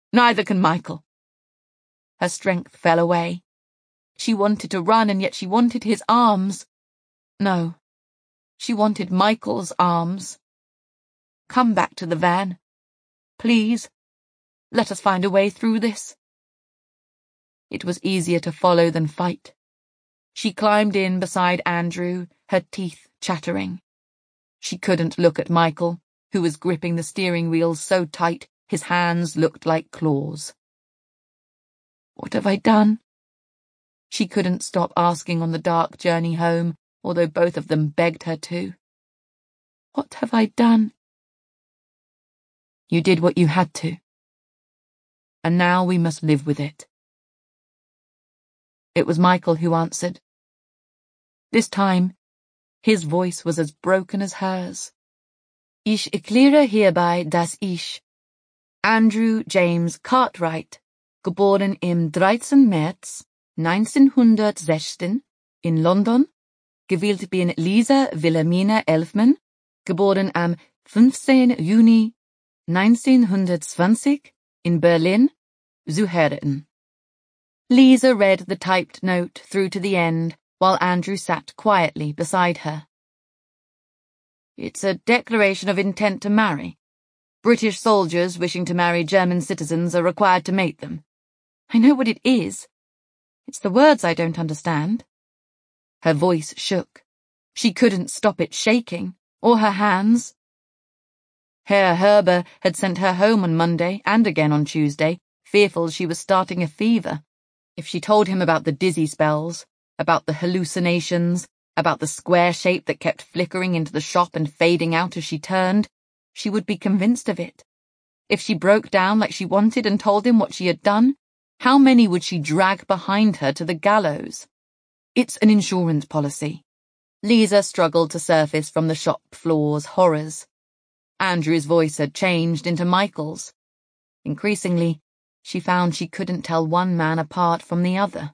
Neither can Michael. Her strength fell away. She wanted to run, and yet she wanted his arms. No, she wanted Michael's arms. Come back to the van. Please, let us find a way through this. It was easier to follow than fight. She climbed in beside Andrew, her teeth chattering. She couldn't look at Michael, who was gripping the steering wheel so tight his hands looked like claws. What have I done? She couldn't stop asking on the dark journey home, although both of them begged her to. What have I done? You did what you had to. And now we must live with it. It was Michael who answered. This time, his voice was as broken as hers. Ich erkläre hierbei, dass ich, Andrew James Cartwright, geboren im 13. März 1916 in London, gewählt bin Lisa Wilhelmina Elfman, geboren am 15. Juni 1920 in Berlin, zu hören. Lisa read the typed note through to the end, while Andrew sat quietly beside her. It's a declaration of intent to marry. British soldiers wishing to marry German citizens are required to mate them. I know what it is. It's the words I don't understand. Her voice shook. She couldn't stop it shaking, or her hands. Herr Herber had sent her home on Monday and again on Tuesday, fearful she was starting a fever. If she told him about the dizzy spells, about the hallucinations, about the square shape that kept flickering into the shop and fading out as she turned, she would be convinced of it. If she broke down like she wanted and told him what she had done, how many would she drag behind her to the gallows? It's an insurance policy. Lisa struggled to surface from the shop floor's horrors. Andrew's voice had changed into Michael's. Increasingly, she found she couldn't tell one man apart from the other.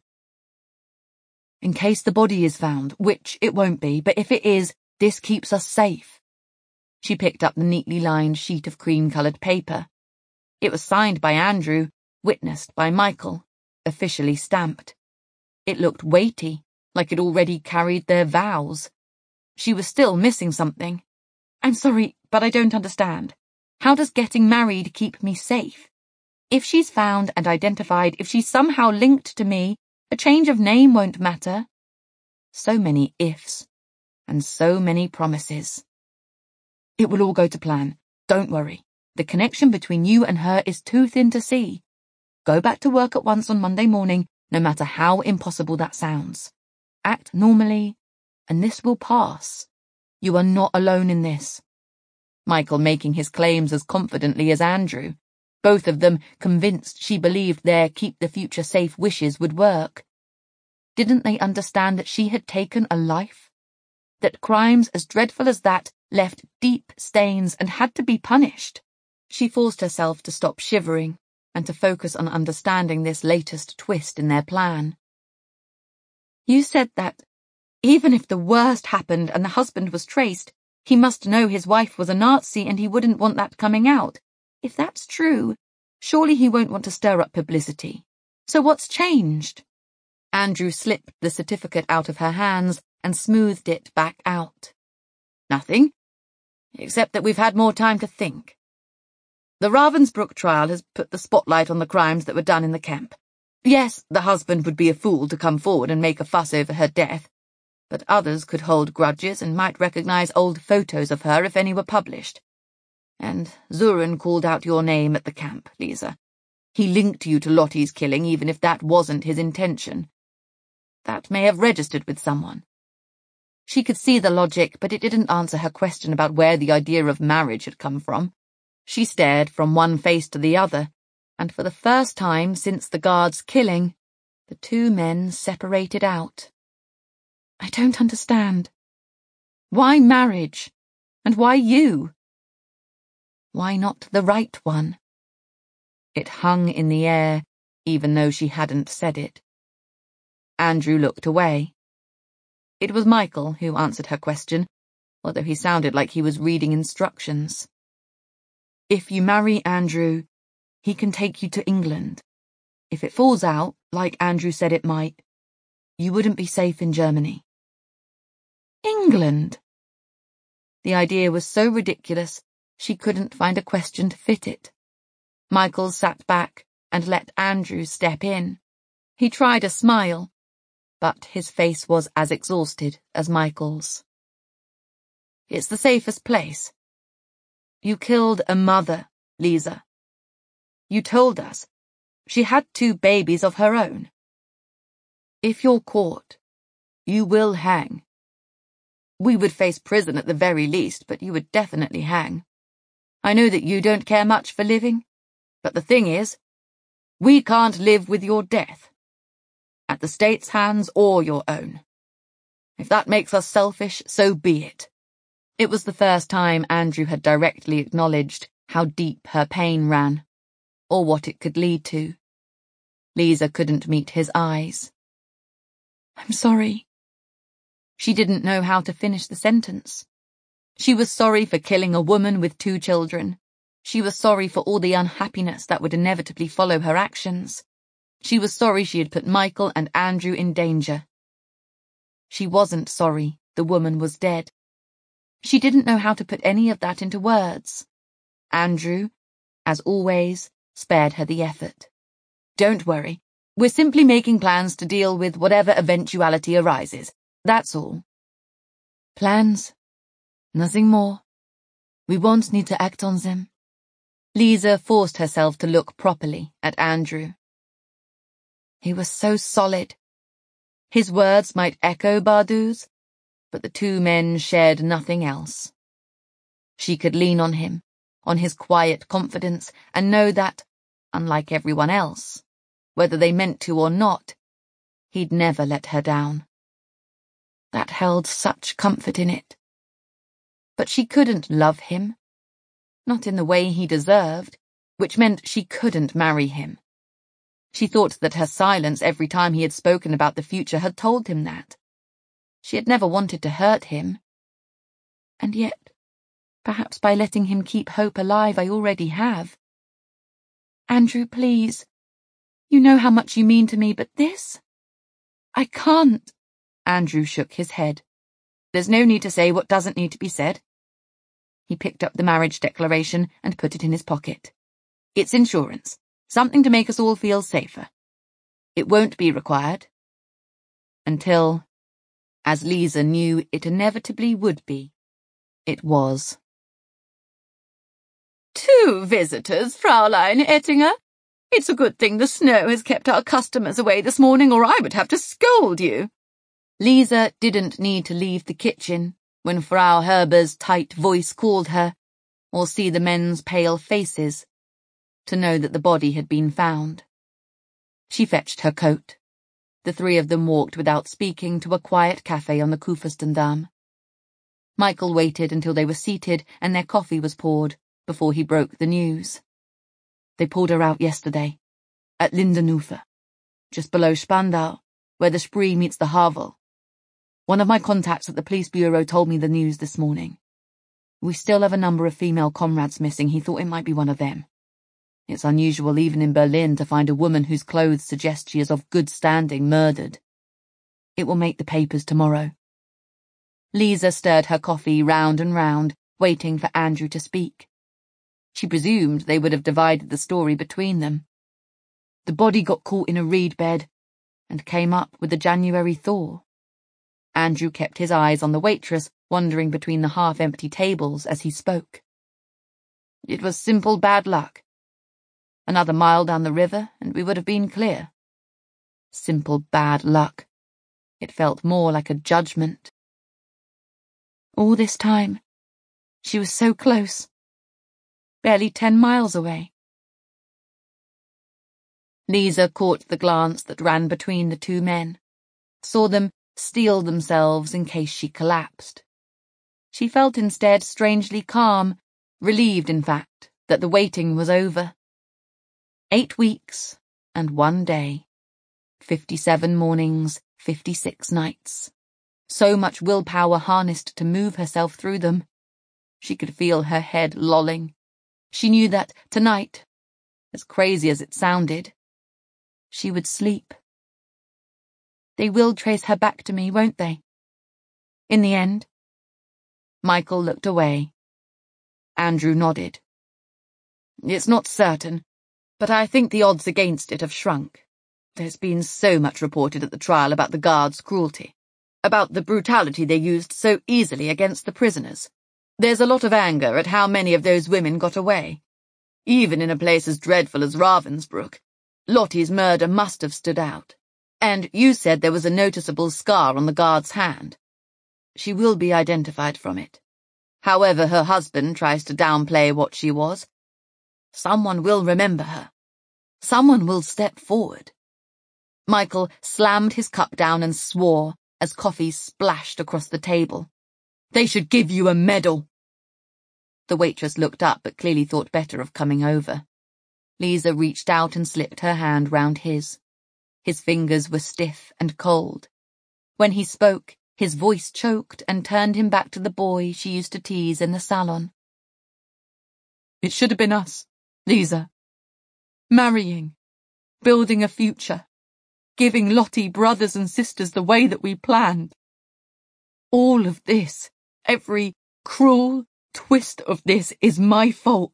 In case the body is found, which it won't be, but if it is, this keeps us safe. She picked up the neatly lined sheet of cream-coloured paper. It was signed by Andrew, witnessed by Michael, officially stamped. It looked weighty, like it already carried their vows. She was still missing something. I'm sorry, but I don't understand. How does getting married keep me safe? If she's found and identified, if she's somehow linked to me, a change of name won't matter. So many ifs, and so many promises. It will all go to plan. Don't worry. The connection between you and her is too thin to see. Go back to work at once on Monday morning, no matter how impossible that sounds. Act normally, and this will pass. You are not alone in this. Michael making his claims as confidently as Andrew. Both of them convinced she believed their keep the future safe wishes would work. Didn't they understand that she had taken a life? That crimes as dreadful as that left deep stains and had to be punished? She forced herself to stop shivering and to focus on understanding this latest twist in their plan. You said that, even if the worst happened and the husband was traced, he must know his wife was a Nazi and he wouldn't want that coming out. If that's true, surely he won't want to stir up publicity. So what's changed? Andrew slipped the certificate out of her hands and smoothed it back out. Nothing, except that we've had more time to think. The Ravensbrück trial has put the spotlight on the crimes that were done in the camp. Yes, the husband would be a fool to come forward and make a fuss over her death, but others could hold grudges and might recognize old photos of her if any were published. And Zuren called out your name at the camp, Lisa. He linked you to Lottie's killing, even if that wasn't his intention. That may have registered with someone. She could see the logic, but it didn't answer her question about where the idea of marriage had come from. She stared from one face to the other, and for the first time since the guard's killing, the two men separated out. I don't understand. Why marriage? And why you? Why not the right one? It hung in the air, even though she hadn't said it. Andrew looked away. It was Michael who answered her question, although he sounded like he was reading instructions. If you marry Andrew, he can take you to England. If it falls out, like Andrew said it might, you wouldn't be safe in Germany. England? The idea was so ridiculous, she couldn't find a question to fit it. Michael sat back and let Andrew step in. He tried a smile, but his face was as exhausted as Michael's. It's the safest place. You killed a mother, Lisa. You told us. She had 2 babies of her own. If you're caught, you will hang. We would face prison at the very least, but you would definitely hang. I know that you don't care much for living, but the thing is, we can't live with your death. At the state's hands or your own. If that makes us selfish, so be it. It was the first time Andrew had directly acknowledged how deep her pain ran, or what it could lead to. Lisa couldn't meet his eyes. I'm sorry. She didn't know how to finish the sentence. She was sorry for killing a woman with 2 children. She was sorry for all the unhappiness that would inevitably follow her actions. She was sorry she had put Michael and Andrew in danger. She wasn't sorry the woman was dead. She didn't know how to put any of that into words. Andrew, as always, spared her the effort. Don't worry. We're simply making plans to deal with whatever eventuality arises. That's all. Plans? Nothing more. We won't need to act on them. Lisa forced herself to look properly at Andrew. He was so solid. His words might echo Bardou's, but the 2 men shared nothing else. She could lean on him, on his quiet confidence, and know that, unlike everyone else, whether they meant to or not, he'd never let her down. That held such comfort in it. But she couldn't love him. Not in the way he deserved, which meant she couldn't marry him. She thought that her silence every time he had spoken about the future had told him that. She had never wanted to hurt him. And yet, perhaps by letting him keep hope alive I already have. Andrew, please. You know how much you mean to me, but this? I can't. Andrew shook his head. There's no need to say what doesn't need to be said. He picked up the marriage declaration and put it in his pocket. It's insurance. Something to make us all feel safer. It won't be required. Until, as Lisa knew it inevitably would be, it was. 2 visitors, Fraulein Ettinger. It's a good thing the snow has kept our customers away this morning, or I would have to scold you. Lisa didn't need to leave the kitchen when Frau Herber's tight voice called her, or see the men's pale faces, to know that the body had been found. She fetched her coat. The 3 of them walked without speaking to a quiet cafe on the Kuferstendamm. Michael waited until they were seated and their coffee was poured before he broke the news. They pulled her out yesterday, at Lindenhofer, just below Spandau, where the Spree meets the Havel. One of my contacts at the police bureau told me the news this morning. We still have a number of female comrades missing. He thought it might be one of them. It's unusual even in Berlin to find a woman whose clothes suggest she is of good standing murdered. It will make the papers tomorrow. Lisa stirred her coffee round and round, waiting for Andrew to speak. She presumed they would have divided the story between them. The body got caught in a reed bed and came up with a January thaw. Andrew kept his eyes on the waitress, wandering between the half-empty tables as he spoke. It was simple bad luck. Another mile down the river, and we would have been clear. Simple bad luck. It felt more like a judgment. All this time, she was so close. Barely 10 miles away. Lisa caught the glance that ran between the 2 men, saw them steel themselves in case she collapsed. She felt instead strangely calm, relieved, in fact, that the waiting was over. 8 weeks and 1 day. 57 mornings, 56 nights. So much willpower harnessed to move herself through them. She could feel her head lolling. She knew that, tonight, as crazy as it sounded. She would sleep. They will trace her back to me, won't they? In the end? Michael looked away. Andrew nodded. It's not certain, but I think the odds against it have shrunk. There's been so much reported at the trial about the guards' cruelty, about the brutality they used so easily against the prisoners. There's a lot of anger at how many of those women got away. Even in a place as dreadful as Ravensbrück, Lottie's murder must have stood out. And you said there was a noticeable scar on the guard's hand. She will be identified from it. However her husband tries to downplay what she was, someone will remember her. Someone will step forward. Michael slammed his cup down and swore as coffee splashed across the table. They should give you a medal. The waitress looked up but clearly thought better of coming over. Lisa reached out and slipped her hand round his. His fingers were stiff and cold. When he spoke, his voice choked and turned him back to the boy she used to tease in the salon. It should have been us, Lisa. Marrying, building a future, giving Lottie brothers and sisters the way that we planned. All of this, every cruel twist of this is my fault.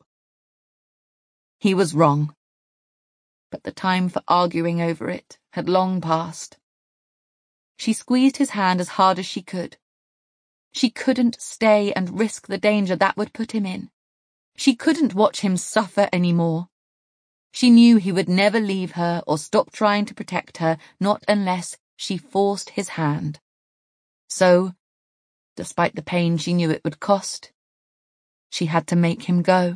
He was wrong, but the time for arguing over it had long passed. She squeezed his hand as hard as she could. She couldn't stay and risk the danger that would put him in. She couldn't watch him suffer anymore. She knew he would never leave her or stop trying to protect her, not unless she forced his hand. So, despite the pain she knew it would cost, she had to make him go.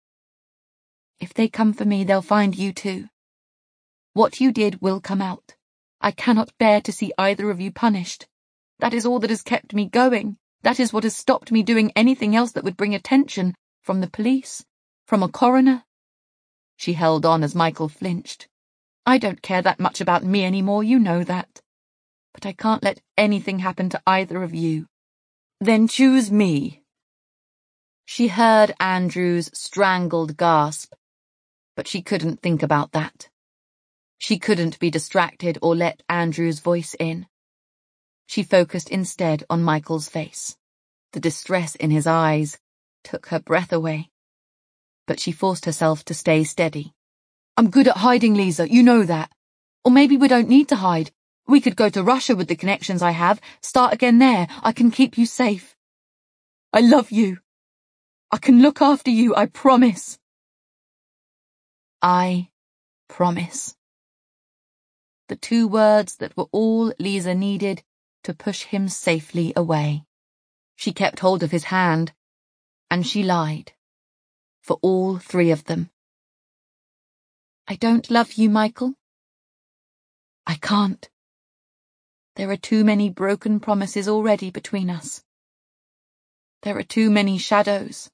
If they come for me, they'll find you too. What you did will come out. I cannot bear to see either of you punished. That is all that has kept me going. That is what has stopped me doing anything else that would bring attention from the police, from a coroner. She held on as Michael flinched. I don't care that much about me anymore, you know that. But I can't let anything happen to either of you. Then choose me. She heard Andrew's strangled gasp, but she couldn't think about that. She couldn't be distracted or let Andrew's voice in. She focused instead on Michael's face. The distress in his eyes took her breath away. But she forced herself to stay steady. I'm good at hiding, Lisa, you know that. Or maybe we don't need to hide. We could go to Russia with the connections I have, start again there. I can keep you safe. I love you. I can look after you, I promise. I promise. The two words that were all Lisa needed to push him safely away. She kept hold of his hand, and she lied. For all three of them. I don't love you, Michael. I can't. There are too many broken promises already between us. There are too many shadows.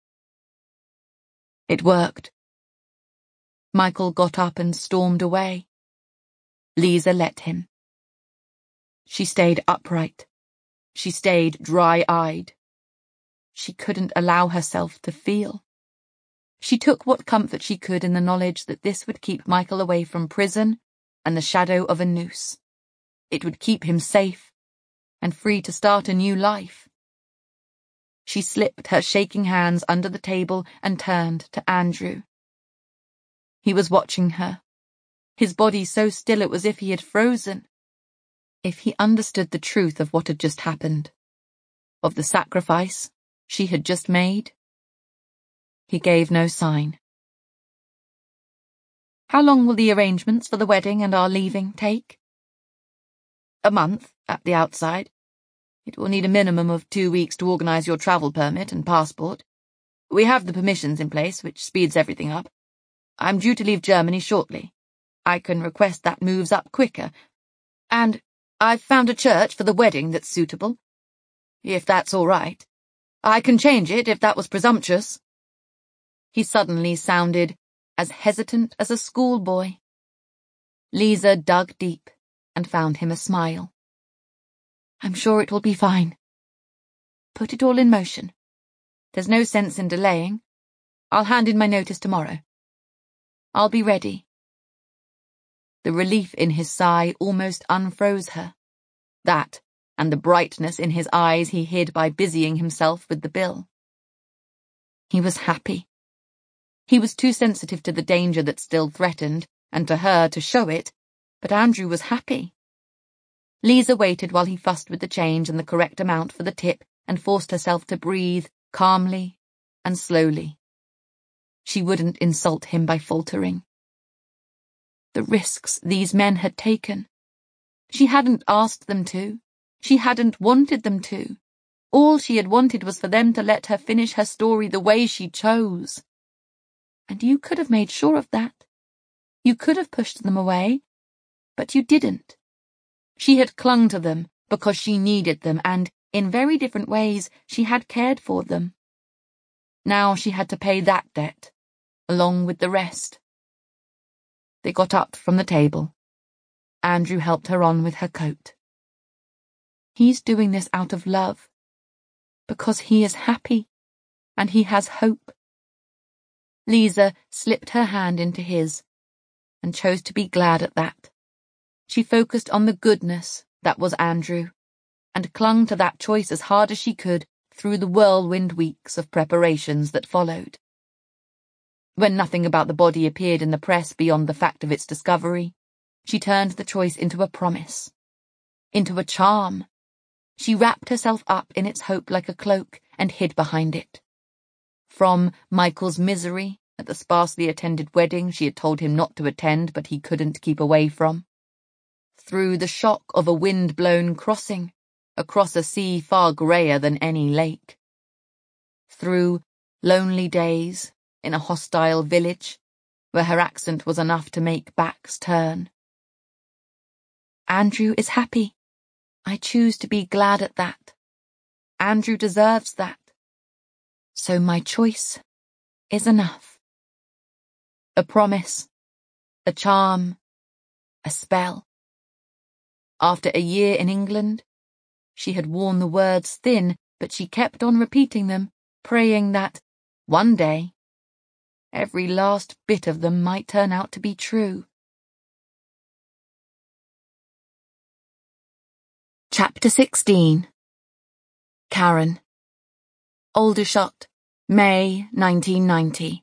It worked. Michael got up and stormed away. Lisa let him. She stayed upright. She stayed dry-eyed. She couldn't allow herself to feel. She took what comfort she could in the knowledge that this would keep Michael away from prison and the shadow of a noose. It would keep him safe and free to start a new life. She slipped her shaking hands under the table and turned to Andrew. He was watching her, his body so still it was as if he had frozen. If he understood the truth of what had just happened, of the sacrifice she had just made, he gave no sign. How long will the arrangements for the wedding and our leaving take? A month, at the outside. It will need a minimum of 2 weeks to organise your travel permit and passport. We have the permissions in place, which speeds everything up. I'm due to leave Germany shortly. I can request that moves up quicker. And I've found a church for the wedding that's suitable. If that's all right. I can change it if that was presumptuous. He suddenly sounded as hesitant as a schoolboy. Lisa dug deep and found him a smile. I'm sure it will be fine. Put it all in motion. There's no sense in delaying. I'll hand in my notice tomorrow. I'll be ready." The relief in his sigh almost unfroze her. That, and the brightness in his eyes he hid by busying himself with the bill. He was happy. He was too sensitive to the danger that still threatened, and to her to show it, but Andrew was happy. Lisa waited while he fussed with the change and the correct amount for the tip and forced herself to breathe calmly and slowly. She wouldn't insult him by faltering. The risks these men had taken. She hadn't asked them to. She hadn't wanted them to. All she had wanted was for them to let her finish her story the way she chose. And you could have made sure of that. You could have pushed them away, but you didn't. She had clung to them because she needed them, and, in very different ways, she had cared for them. Now she had to pay that debt, along with the rest. They got up from the table. Andrew helped her on with her coat. He's doing this out of love, because he is happy, and he has hope. Lisa slipped her hand into his, and chose to be glad at that. She focused on the goodness that was Andrew, and clung to that choice as hard as she could through the whirlwind weeks of preparations that followed. When nothing about the body appeared in the press beyond the fact of its discovery, she turned the choice into a promise, into a charm. She wrapped herself up in its hope like a cloak and hid behind it. From Michael's misery at the sparsely attended wedding she had told him not to attend but he couldn't keep away from. Through the shock of a wind-blown crossing, across a sea far greyer than any lake. Through lonely days in a hostile village where her accent was enough to make backs turn. Andrew is happy. I choose to be glad at that. Andrew deserves that. So my choice is enough. A promise, a charm, a spell. After a year in England, she had worn the words thin, but she kept on repeating them, praying that, one day, every last bit of them might turn out to be true. Chapter 16. Karen. Aldershot, May 1990.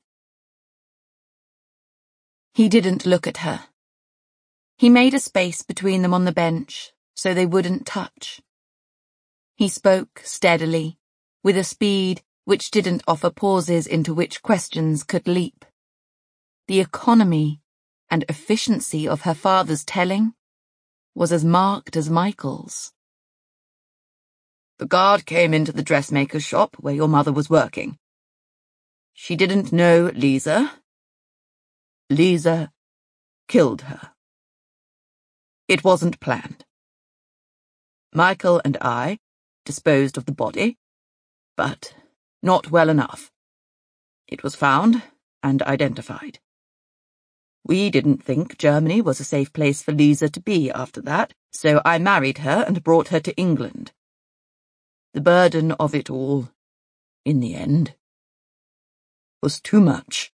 He didn't look at her. He made a space between them on the bench so they wouldn't touch. He spoke steadily, with a speed which didn't offer pauses into which questions could leap. The economy and efficiency of her father's telling was as marked as Michael's. The guard came into the dressmaker's shop where your mother was working. She didn't know Lisa. Lisa killed her. It wasn't planned. Michael and I disposed of the body, but not well enough. It was found and identified. We didn't think Germany was a safe place for Lisa to be after that, so I married her and brought her to England. The burden of it all, in the end, was too much.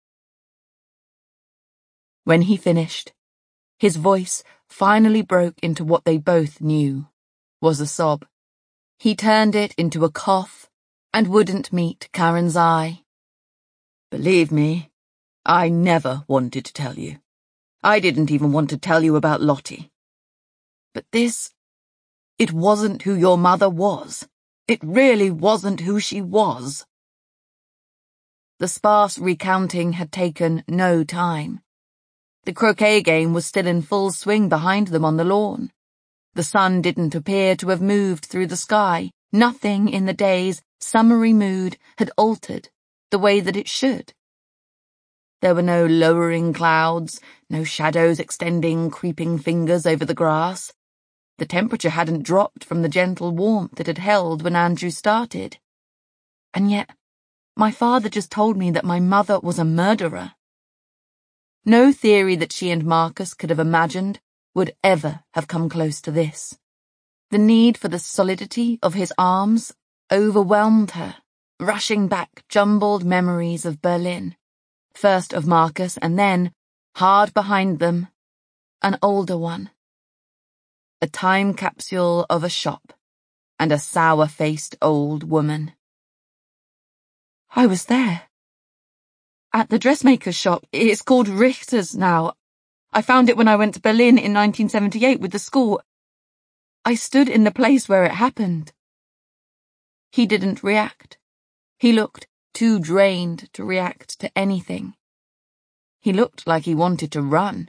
When he finished, his voice finally broke into what they both knew was a sob. He turned it into a cough and wouldn't meet Karen's eye. Believe me, I never wanted to tell you. I didn't even want to tell you about Lottie. But this, it wasn't who your mother was. It really wasn't who she was. The sparse recounting had taken no time. The croquet game was still in full swing behind them on the lawn. The sun didn't appear to have moved through the sky. Nothing in the day's summery mood had altered the way that it should. There were no lowering clouds, no shadows extending creeping fingers over the grass. The temperature hadn't dropped from the gentle warmth it had held when Andrew started. And yet, my father just told me that my mother was a murderer. No theory that she and Marcus could have imagined would ever have come close to this. The need for the solidity of his arms overwhelmed her, rushing back jumbled memories of Berlin, first of Marcus and then Hard behind them, an older one. A time capsule of a shop and a sour-faced old woman. I was there. At the dressmaker's shop. It's called Richter's now. I found it when I went to Berlin in 1978 with the school. I stood in the place where it happened. He didn't react. He looked too drained to react to anything. He looked like he wanted to run.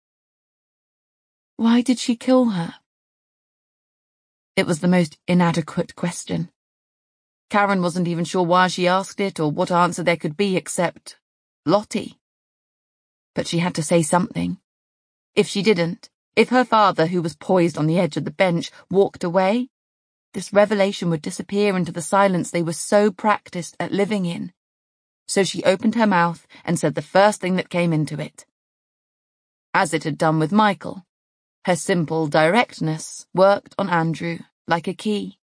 Why did she kill her? It was the most inadequate question. Karen wasn't even sure why she asked it or what answer there could be except Lottie. But she had to say something. If she didn't, if her father, who was poised on the edge of the bench, walked away, this revelation would disappear into the silence they were so practiced at living in. So she opened her mouth and said the first thing that came into it. As it had done with Michael, her simple directness worked on Andrew like a key.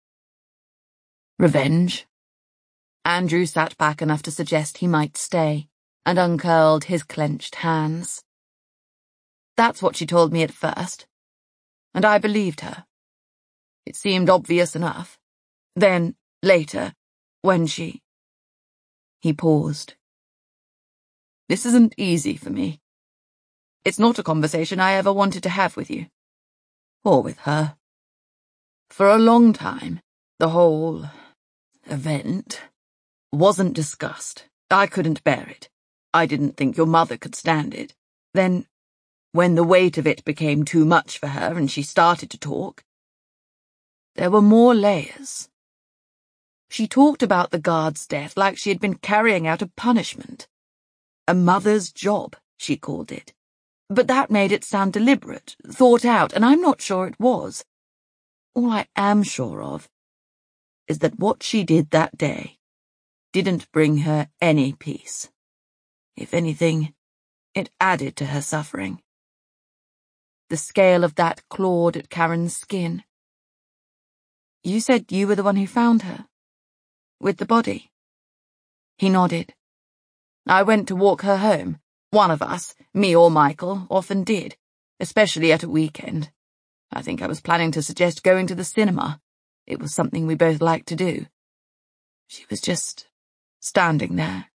Revenge. Andrew sat back enough to suggest he might stay, and uncurled his clenched hands. That's what she told me at first, and I believed her. It seemed obvious enough. Then, later, when she... He paused. This isn't easy for me. It's not a conversation I ever wanted to have with you. Or with her. For a long time, the whole event wasn't discussed. I couldn't bear it. I didn't think your mother could stand it. Then, when the weight of it became too much for her and she started to talk, there were more layers. She talked about the guard's death like she had been carrying out a punishment. A mother's job, she called it. But that made it sound deliberate, thought out, and I'm not sure it was. All I am sure of is that what she did that day didn't bring her any peace. If anything, it added to her suffering. The scale of that clawed at Karen's skin. You said you were the one who found her? With the body? He nodded. I went to walk her home. One of us, me or Michael, often did, especially at a weekend. I think I was planning to suggest going to the cinema. It was something we both liked to do. She was just standing there.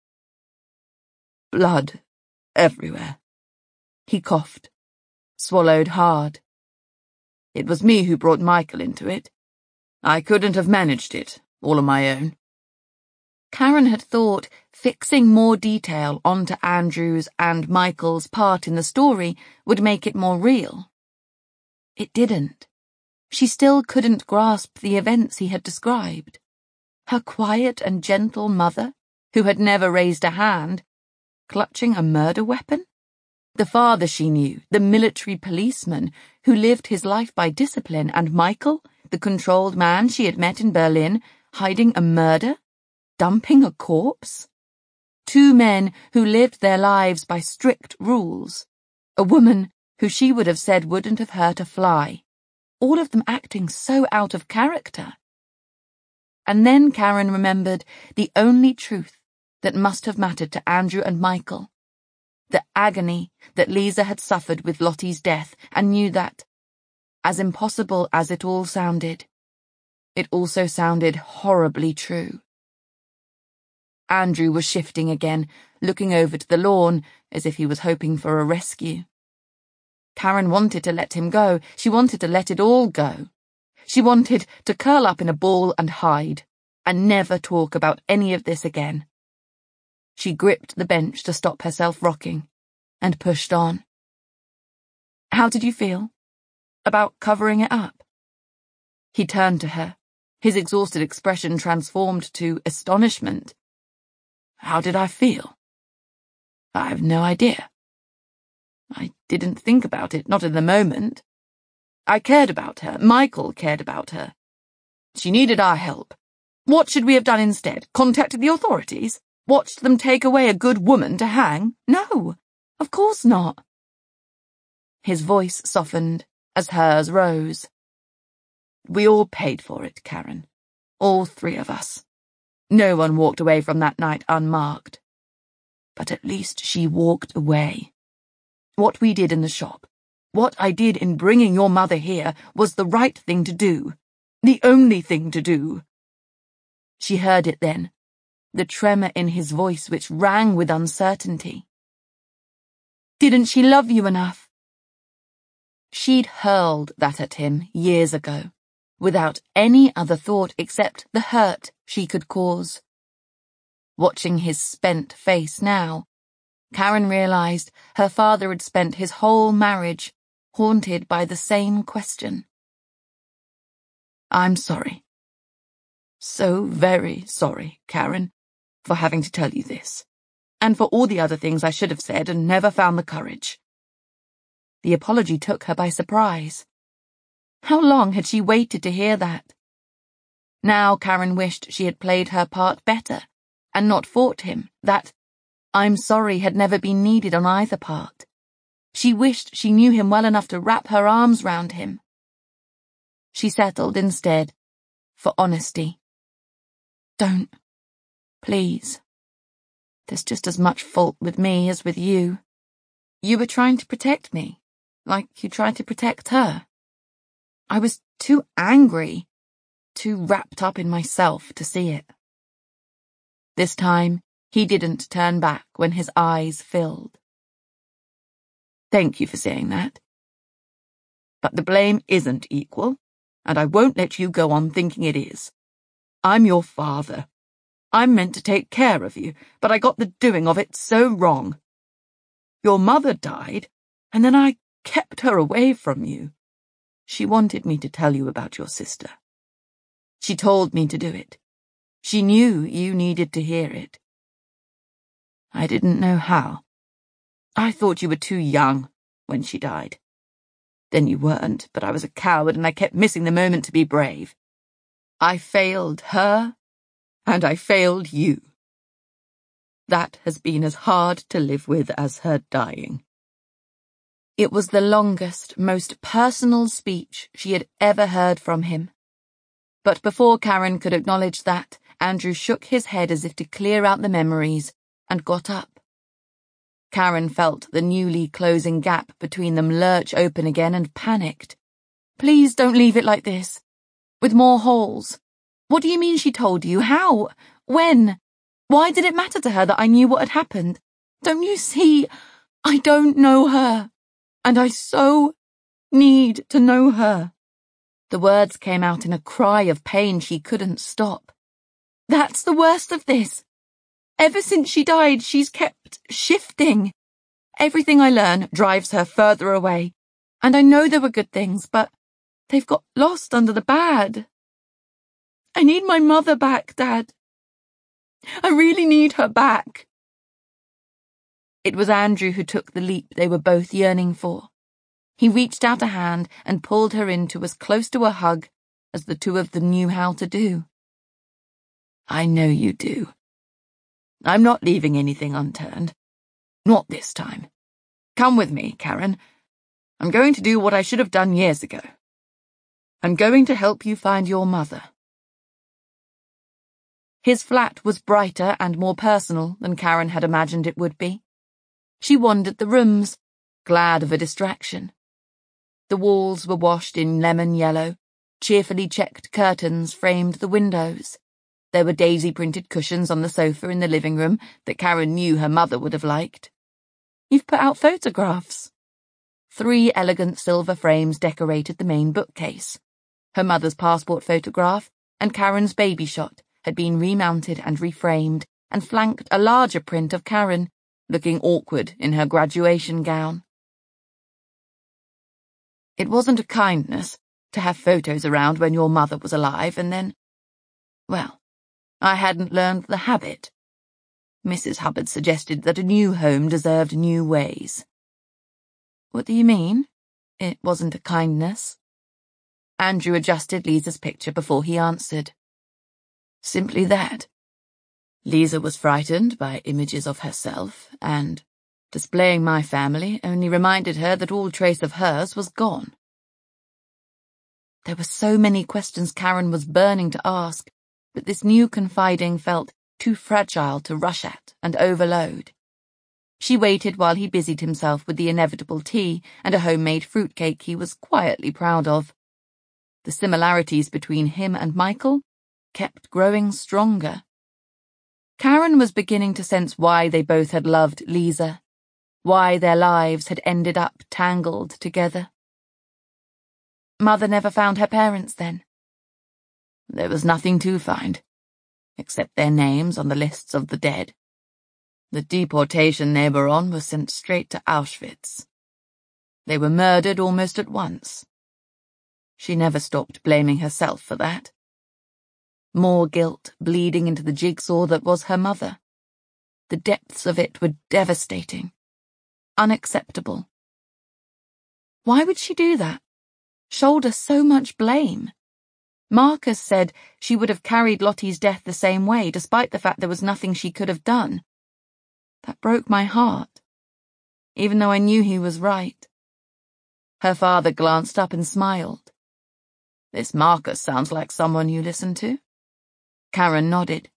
Blood everywhere. He coughed, swallowed hard. It was me who brought Michael into it. I couldn't have managed it, all on my own. Karen had thought fixing more detail onto Andrew's and Michael's part in the story would make it more real. It didn't. She still couldn't grasp the events he had described. Her quiet and gentle mother, who had never raised a hand, clutching a murder weapon? The father she knew, the military policeman, who lived his life by discipline, and Michael, the controlled man she had met in Berlin, hiding a murder? Dumping a corpse? Two men who lived their lives by strict rules. A woman who she would have said wouldn't have hurt a fly. All of them acting so out of character. And then Karen remembered the only truth that must have mattered to Andrew and Michael. The agony that Lisa had suffered with Lottie's death, and knew that, as impossible as it all sounded, it also sounded horribly true. Andrew was shifting again, looking over to the lawn, as if he was hoping for a rescue. Karen wanted to let him go. She wanted to let it all go. She wanted to curl up in a ball and hide, and never talk about any of this again. She gripped the bench to stop herself rocking, and pushed on. How did you feel? About covering it up? He turned to her, his exhausted expression transformed to astonishment. How did I feel? I've no idea. I didn't think about it, not in the moment. I cared about her. Michael cared about her. She needed our help. What should we have done instead? Contacted the authorities? Watched them take away a good woman to hang? No, of course not. His voice softened as hers rose. We all paid for it, Karen. All three of us. No one walked away from that night unmarked. But at least she walked away. What we did in the shop, what I did in bringing your mother here, was the right thing to do. The only thing to do." She heard it then, the tremor in his voice which rang with uncertainty. "Didn't she love you enough?" She'd hurled that at him years ago, without any other thought except the hurt she could cause. Watching his spent face now, Karen realized her father had spent his whole marriage haunted by the same question. "I'm sorry. So very sorry, Karen, for having to tell you this, and for all the other things I should have said and never found the courage." The apology took her by surprise. How long had she waited to hear that? Now Karen wished she had played her part better and not fought him, that "I'm sorry" had never been needed on either part. She wished she knew him well enough to wrap her arms round him. She settled instead for honesty. "Don't. Please. There's just as much fault with me as with you. You were trying to protect me, like you tried to protect her. I was too angry, too wrapped up in myself to see it." This time, he didn't turn back when his eyes filled. "Thank you for saying that. But the blame isn't equal, and I won't let you go on thinking it is. I'm your father. I'm meant to take care of you, but I got the doing of it so wrong. Your mother died, and then I kept her away from you. She wanted me to tell you about your sister. She told me to do it. She knew you needed to hear it. I didn't know how. I thought you were too young when she died. Then you weren't, but I was a coward and I kept missing the moment to be brave. I failed her, and I failed you. That has been as hard to live with as her dying." It was the longest, most personal speech she had ever heard from him. But before Karen could acknowledge that, Andrew shook his head as if to clear out the memories and got up. Karen felt the newly closing gap between them lurch open again and panicked. "Please don't leave it like this. With more holes. What do you mean she told you? How? When? Why did it matter to her that I knew what had happened? Don't you see? I don't know her. And I so need to know her." The words came out in a cry of pain she couldn't stop. "That's the worst of this. Ever since she died, she's kept shifting. Everything I learn drives her further away. And I know there were good things, but they've got lost under the bad. I need my mother back, Dad. I really need her back." It was Andrew who took the leap they were both yearning for. He reached out a hand and pulled her into as close to a hug as the two of them knew how to do. "I know you do. I'm not leaving anything unturned. Not this time. Come with me, Karen. I'm going to do what I should have done years ago. I'm going to help you find your mother." His flat was brighter and more personal than Karen had imagined it would be. She wandered the rooms, glad of a distraction. The walls were washed in lemon yellow, cheerfully checked curtains framed the windows. There were daisy-printed cushions on the sofa in the living room that Karen knew her mother would have liked. "You've put out photographs." 3 elegant silver frames decorated the main bookcase. Her mother's passport photograph and Karen's baby shot had been remounted and reframed and flanked a larger print of Karen, looking awkward in her graduation gown. It wasn't a kindness to have photos around when your mother was alive and then, well, I hadn't learned the habit. Mrs. Hubbard suggested that a new home deserved new ways. What do you mean? It wasn't a kindness. Andrew adjusted Lisa's picture before he answered. Simply that. Lisa was frightened by images of herself, and displaying my family only reminded her that all trace of hers was gone. There were so many questions Karen was burning to ask, but this new confiding felt too fragile to rush at and overload. She waited while he busied himself with the inevitable tea and a homemade fruitcake he was quietly proud of. The similarities between him and Michael kept growing stronger. Karen was beginning to sense why they both had loved Lisa, why their lives had ended up tangled together. Mother never found her parents then? There was nothing to find, except their names on the lists of the dead. The deportation they were on was sent straight to Auschwitz. They were murdered almost at once. She never stopped blaming herself for that. More guilt bleeding into the jigsaw that was her mother. The depths of it were devastating. Unacceptable. Why would she do that? Shoulder so much blame? Marcus said she would have carried Lottie's death the same way, despite the fact there was nothing she could have done. That broke my heart, even though I knew he was right. Her father glanced up and smiled. This Marcus sounds like someone you listen to. Karen nodded.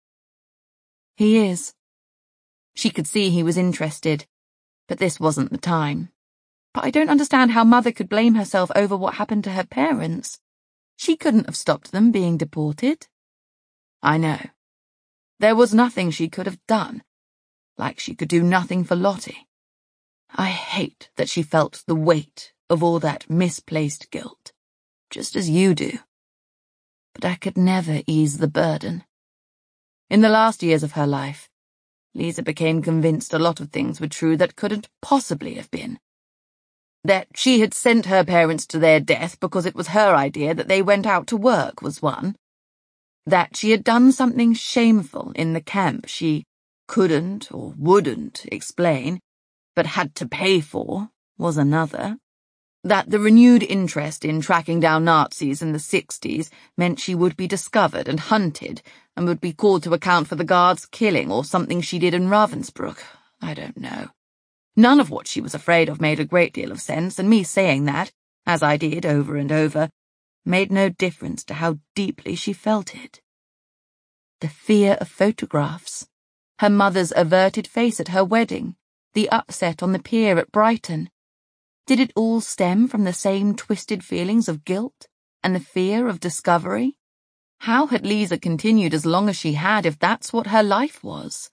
He is. She could see he was interested, but this wasn't the time. But I don't understand how Mother could blame herself over what happened to her parents. She couldn't have stopped them being deported. I know. There was nothing she could have done. Like she could do nothing for Lottie. I hate that she felt the weight of all that misplaced guilt, just as you do. But I could never ease the burden. In the last years of her life, Lisa became convinced a lot of things were true that couldn't possibly have been. That she had sent her parents to their death because it was her idea that they went out to work was one. That she had done something shameful in the camp she couldn't or wouldn't explain, but had to pay for, was another. That the renewed interest in tracking down Nazis in the 60s meant she would be discovered and hunted and would be called to account for the guards' killing or something she did in Ravensbrück. I don't know. None of what she was afraid of made a great deal of sense, and me saying that, as I did over and over, made no difference to how deeply she felt it. The fear of photographs. Her mother's averted face at her wedding, the upset on the pier at Brighton. Did it all stem from the same twisted feelings of guilt and the fear of discovery? How had Lisa continued as long as she had if that's what her life was?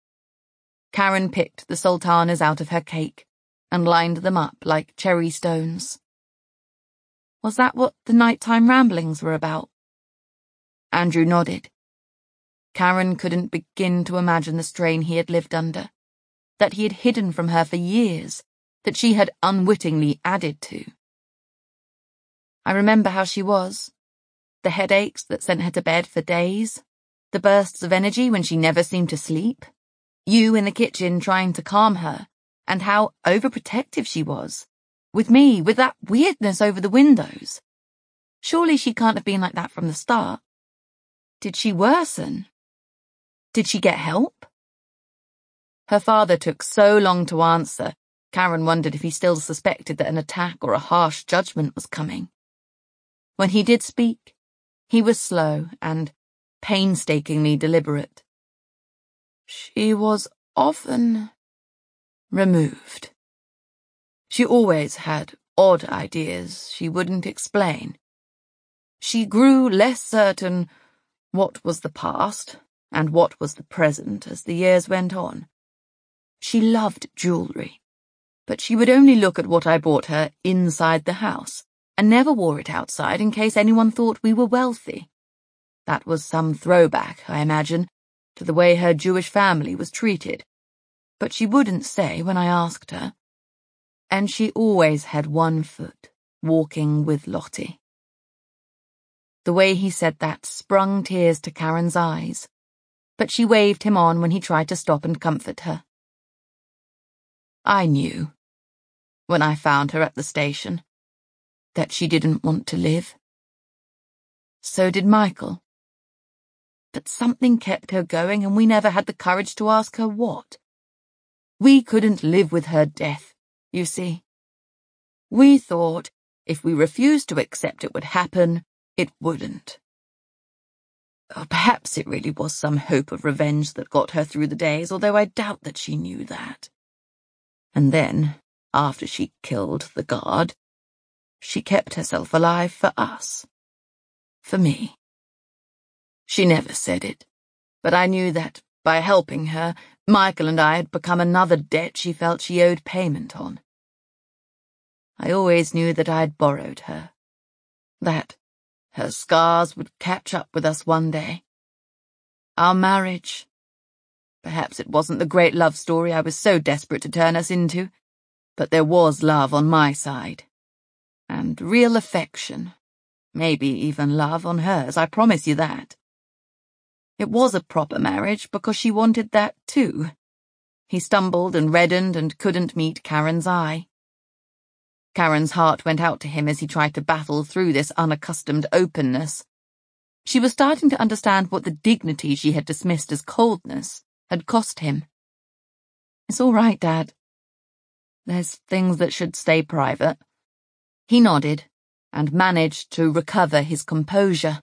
Karen picked the sultanas out of her cake and lined them up like cherry stones. Was that what the nighttime ramblings were about? Andrew nodded. Karen couldn't begin to imagine the strain he had lived under, that he had hidden from her for years, that she had unwittingly added to. I remember how she was. The headaches that sent her to bed for days, the bursts of energy when she never seemed to sleep, you in the kitchen trying to calm her, and how overprotective she was. With me, with that weirdness over the windows. Surely she can't have been like that from the start. Did she worsen? Did she get help? Her father took so long to answer, Karen wondered if he still suspected that an attack or a harsh judgment was coming. When he did speak, he was slow and painstakingly deliberate. She was often removed. She always had odd ideas she wouldn't explain. She grew less certain what was the past and what was the present as the years went on. She loved jewellery, but she would only look at what I bought her inside the house and never wore it outside in case anyone thought we were wealthy. That was some throwback, I imagine, to the way her Jewish family was treated, but she wouldn't say when I asked her. And she always had one foot walking with Lottie. The way he said that sprung tears to Karen's eyes, but she waved him on when he tried to stop and comfort her. I knew, when I found her at the station, that she didn't want to live. So did Michael. But something kept her going, and we never had the courage to ask her what. We couldn't live with her death, you see. We thought if we refused to accept it would happen, it wouldn't. Or perhaps it really was some hope of revenge that got her through the days, although I doubt that she knew that. And then, after she killed the guard, she kept herself alive for us. For me. She never said it, but I knew that, by helping her, Michael and I had become another debt she felt she owed payment on. I always knew that I had borrowed her. That her scars would catch up with us one day. Our marriage. Perhaps it wasn't the great love story I was so desperate to turn us into, but there was love on my side. And real affection. Maybe even love on hers, I promise you that. It was a proper marriage because she wanted that too. He stumbled and reddened and couldn't meet Karen's eye. Karen's heart went out to him as he tried to battle through this unaccustomed openness. She was starting to understand what the dignity she had dismissed as coldness had cost him. It's all right, Dad. There's things that should stay private. He nodded and managed to recover his composure.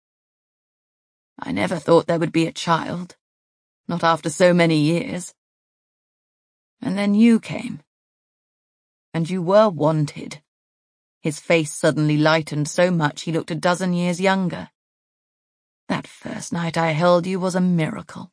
I never thought there would be a child, not after so many years. And then you came. And you were wanted. His face suddenly lightened so much he looked a dozen years younger. That first night I held you was a miracle.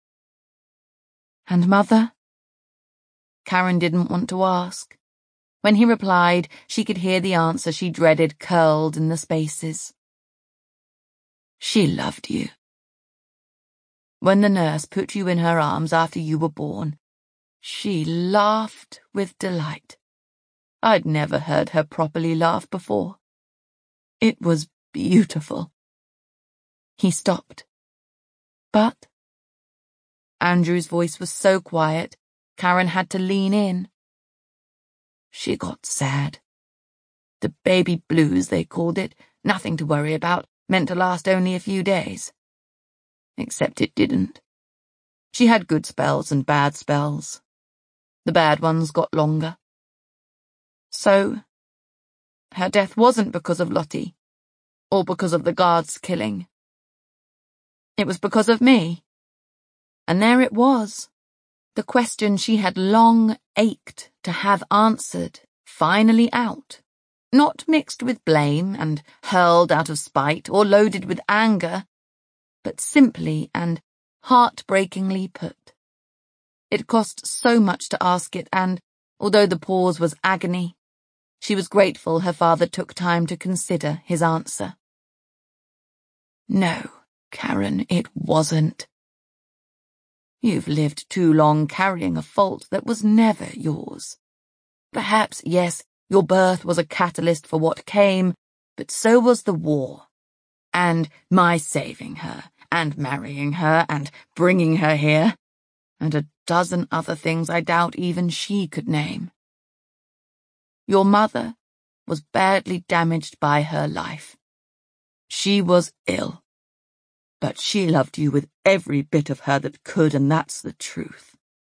And Mother? Karen didn't want to ask. When he replied, she could hear the answer she dreaded curled in the spaces. She loved you. When the nurse put you in her arms after you were born, she laughed with delight. I'd never heard her properly laugh before. It was beautiful. He stopped. But Andrew's voice was so quiet, Karen had to lean in. She got sad. The baby blues, they called it, nothing to worry about, meant to last only a few days. Except it didn't. She had good spells and bad spells. The bad ones got longer. So, her death wasn't because of Lottie, or because of the guards' killing. It was because of me. And there it was, the question she had long ached to have answered, finally out, not mixed with blame and hurled out of spite or loaded with anger, but simply and heartbreakingly put. It cost so much to ask it, and, although the pause was agony, she was grateful her father took time to consider his answer. No, Karen, it wasn't. You've lived too long carrying a fault that was never yours. Perhaps, yes, your birth was a catalyst for what came, but so was the war. And my saving her, and marrying her, and bringing her here, and a dozen other things I doubt even she could name. Your mother was badly damaged by her life. She was ill. But she loved you with every bit of her that could, and that's the truth.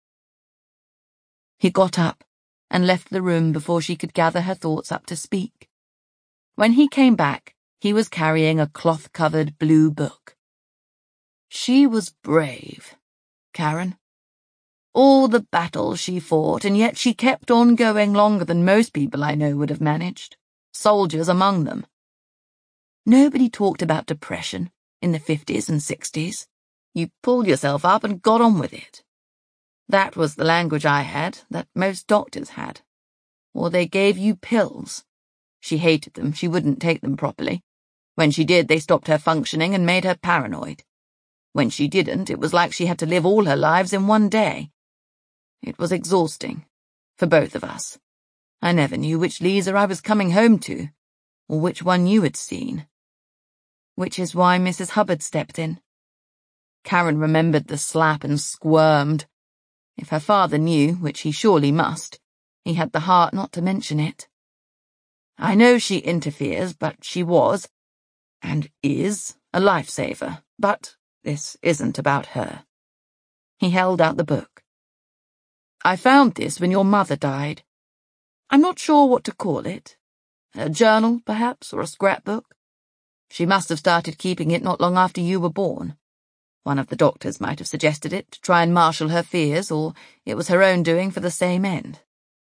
He got up and left the room before she could gather her thoughts up to speak. When he came back, he was carrying a cloth-covered blue book. She was brave, Karen. All the battles she fought, and yet she kept on going longer than most people I know would have managed, soldiers among them. Nobody talked about depression in the 50s and 60s. You pulled yourself up and got on with it. That was the language I had, that most doctors had. Or they gave you pills. She hated them, she wouldn't take them properly. When she did, they stopped her functioning and made her paranoid. When she didn't, it was like she had to live all her lives in one day. It was exhausting, for both of us. I never knew which Lisa I was coming home to, or which one you had seen. Which is why Mrs. Hubbard stepped in. Karen remembered the slap and squirmed. If her father knew, which he surely must, he had the heart not to mention it. I know she interferes, but she was, and is, a lifesaver, but this isn't about her. He held out the book. I found this when your mother died. I'm not sure what to call it. A journal, perhaps, or a scrapbook. She must have started keeping it not long after you were born. One of the doctors might have suggested it to try and marshal her fears, or it was her own doing for the same end.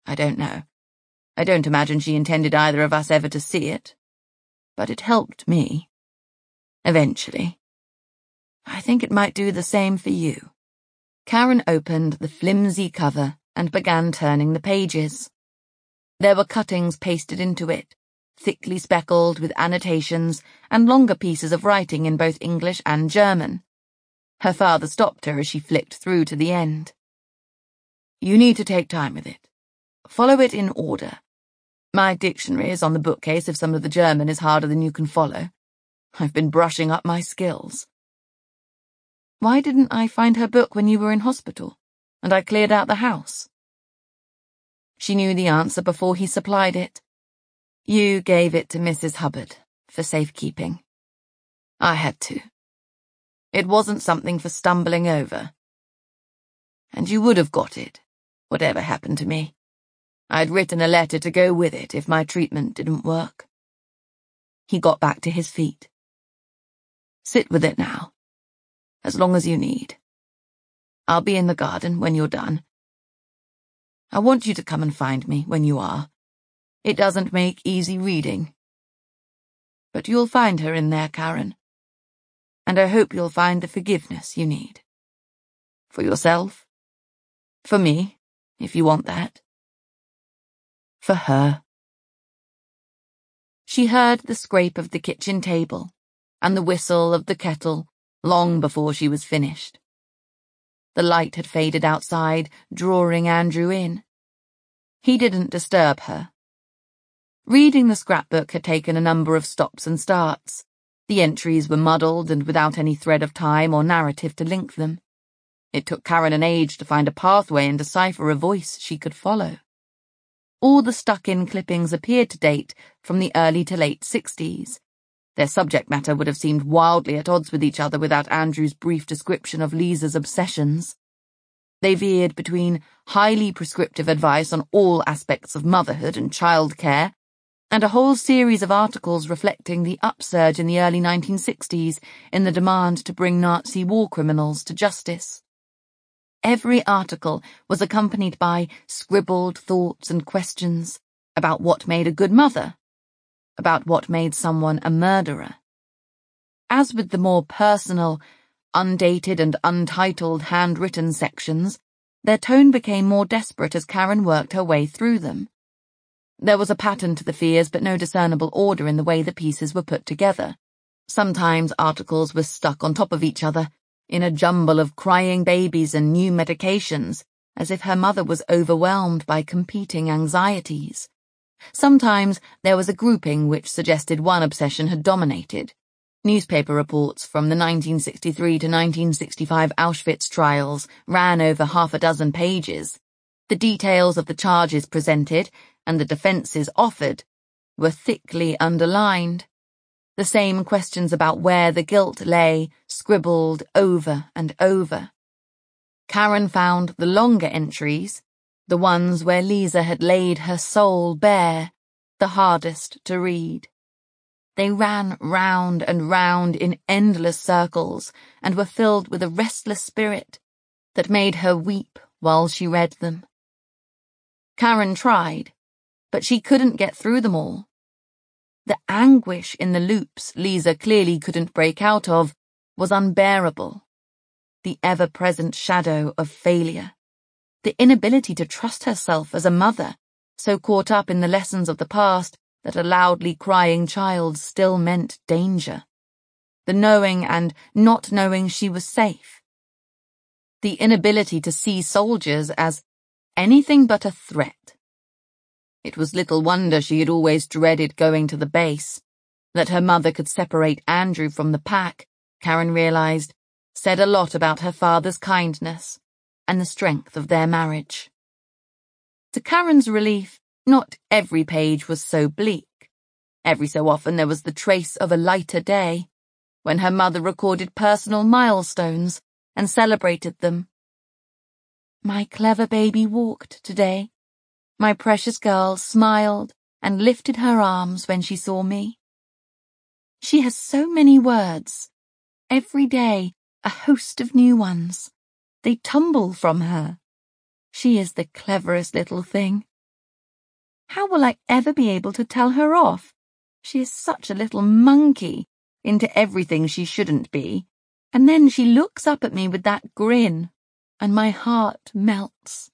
I don't know. I don't imagine she intended either of us ever to see it. But it helped me. Eventually. I think it might do the same for you. Karen opened the flimsy cover and began turning the pages. There were cuttings pasted into it, thickly speckled with annotations and longer pieces of writing in both English and German. Her father stopped her as she flicked through to the end. You need to take time with it. Follow it in order. My dictionary is on the bookcase if some of the German is harder than you can follow. I've been brushing up my skills. Why didn't I find her book when you were in hospital, and I cleared out the house? She knew the answer before he supplied it. You gave it to Mrs. Hubbard for safekeeping. I had to. It wasn't something for stumbling over. And you would have got it, whatever happened to me. I'd written a letter to go with it if my treatment didn't work. He got back to his feet. Sit with it now, as long as you need. I'll be in the garden when you're done. I want you to come and find me when you are. It doesn't make easy reading. But you'll find her in there, Karen. And I hope you'll find the forgiveness you need. For yourself. For me, if you want that. For her. She heard the scrape of the kitchen table and the whistle of the kettle long before she was finished. The light had faded outside, drawing Andrew in. He didn't disturb her. Reading the scrapbook had taken a number of stops and starts. The entries were muddled and without any thread of time or narrative to link them. It took Karen an age to find a pathway and decipher a voice she could follow. All the stuck-in clippings appeared to date from the early to late 60s. Their subject matter would have seemed wildly at odds with each other without Andrew's brief description of Lisa's obsessions. They veered between highly prescriptive advice on all aspects of motherhood and childcare, and a whole series of articles reflecting the upsurge in the early 1960s in the demand to bring Nazi war criminals to justice. Every article was accompanied by scribbled thoughts and questions about what made a good mother, about what made someone a murderer. As with the more personal, undated and untitled handwritten sections, their tone became more desperate as Karen worked her way through them. There was a pattern to the fears, but no discernible order in the way the pieces were put together. Sometimes articles were stuck on top of each other, in a jumble of crying babies and new medications, as if her mother was overwhelmed by competing anxieties. Sometimes there was a grouping which suggested one obsession had dominated. Newspaper reports from the 1963 to 1965 Auschwitz trials ran over half a dozen pages. The details of the charges presented and the defences offered were thickly underlined. The same questions about where the guilt lay, scribbled over and over. Karen found the longer entries, the ones where Lisa had laid her soul bare, the hardest to read. They ran round and round in endless circles and were filled with a restless spirit that made her weep while she read them. Karen tried, but she couldn't get through them all. The anguish in the loops Lisa clearly couldn't break out of was unbearable. The ever-present shadow of failure. The inability to trust herself as a mother, so caught up in the lessons of the past that a loudly crying child still meant danger. The knowing and not knowing she was safe. The inability to see soldiers as anything but a threat. It was little wonder she had always dreaded going to the base. That her mother could separate Andrew from the pack, Karen realized, said a lot about her father's kindness and the strength of their marriage. To Karen's relief, not every page was so bleak. Every so often there was the trace of a lighter day, when her mother recorded personal milestones and celebrated them. My clever baby walked today. My precious girl smiled and lifted her arms when she saw me. She has so many words. Every day, a host of new ones. They tumble from her. She is the cleverest little thing. How will I ever be able to tell her off? She is such a little monkey, into everything she shouldn't be, and then she looks up at me with that grin, and my heart melts.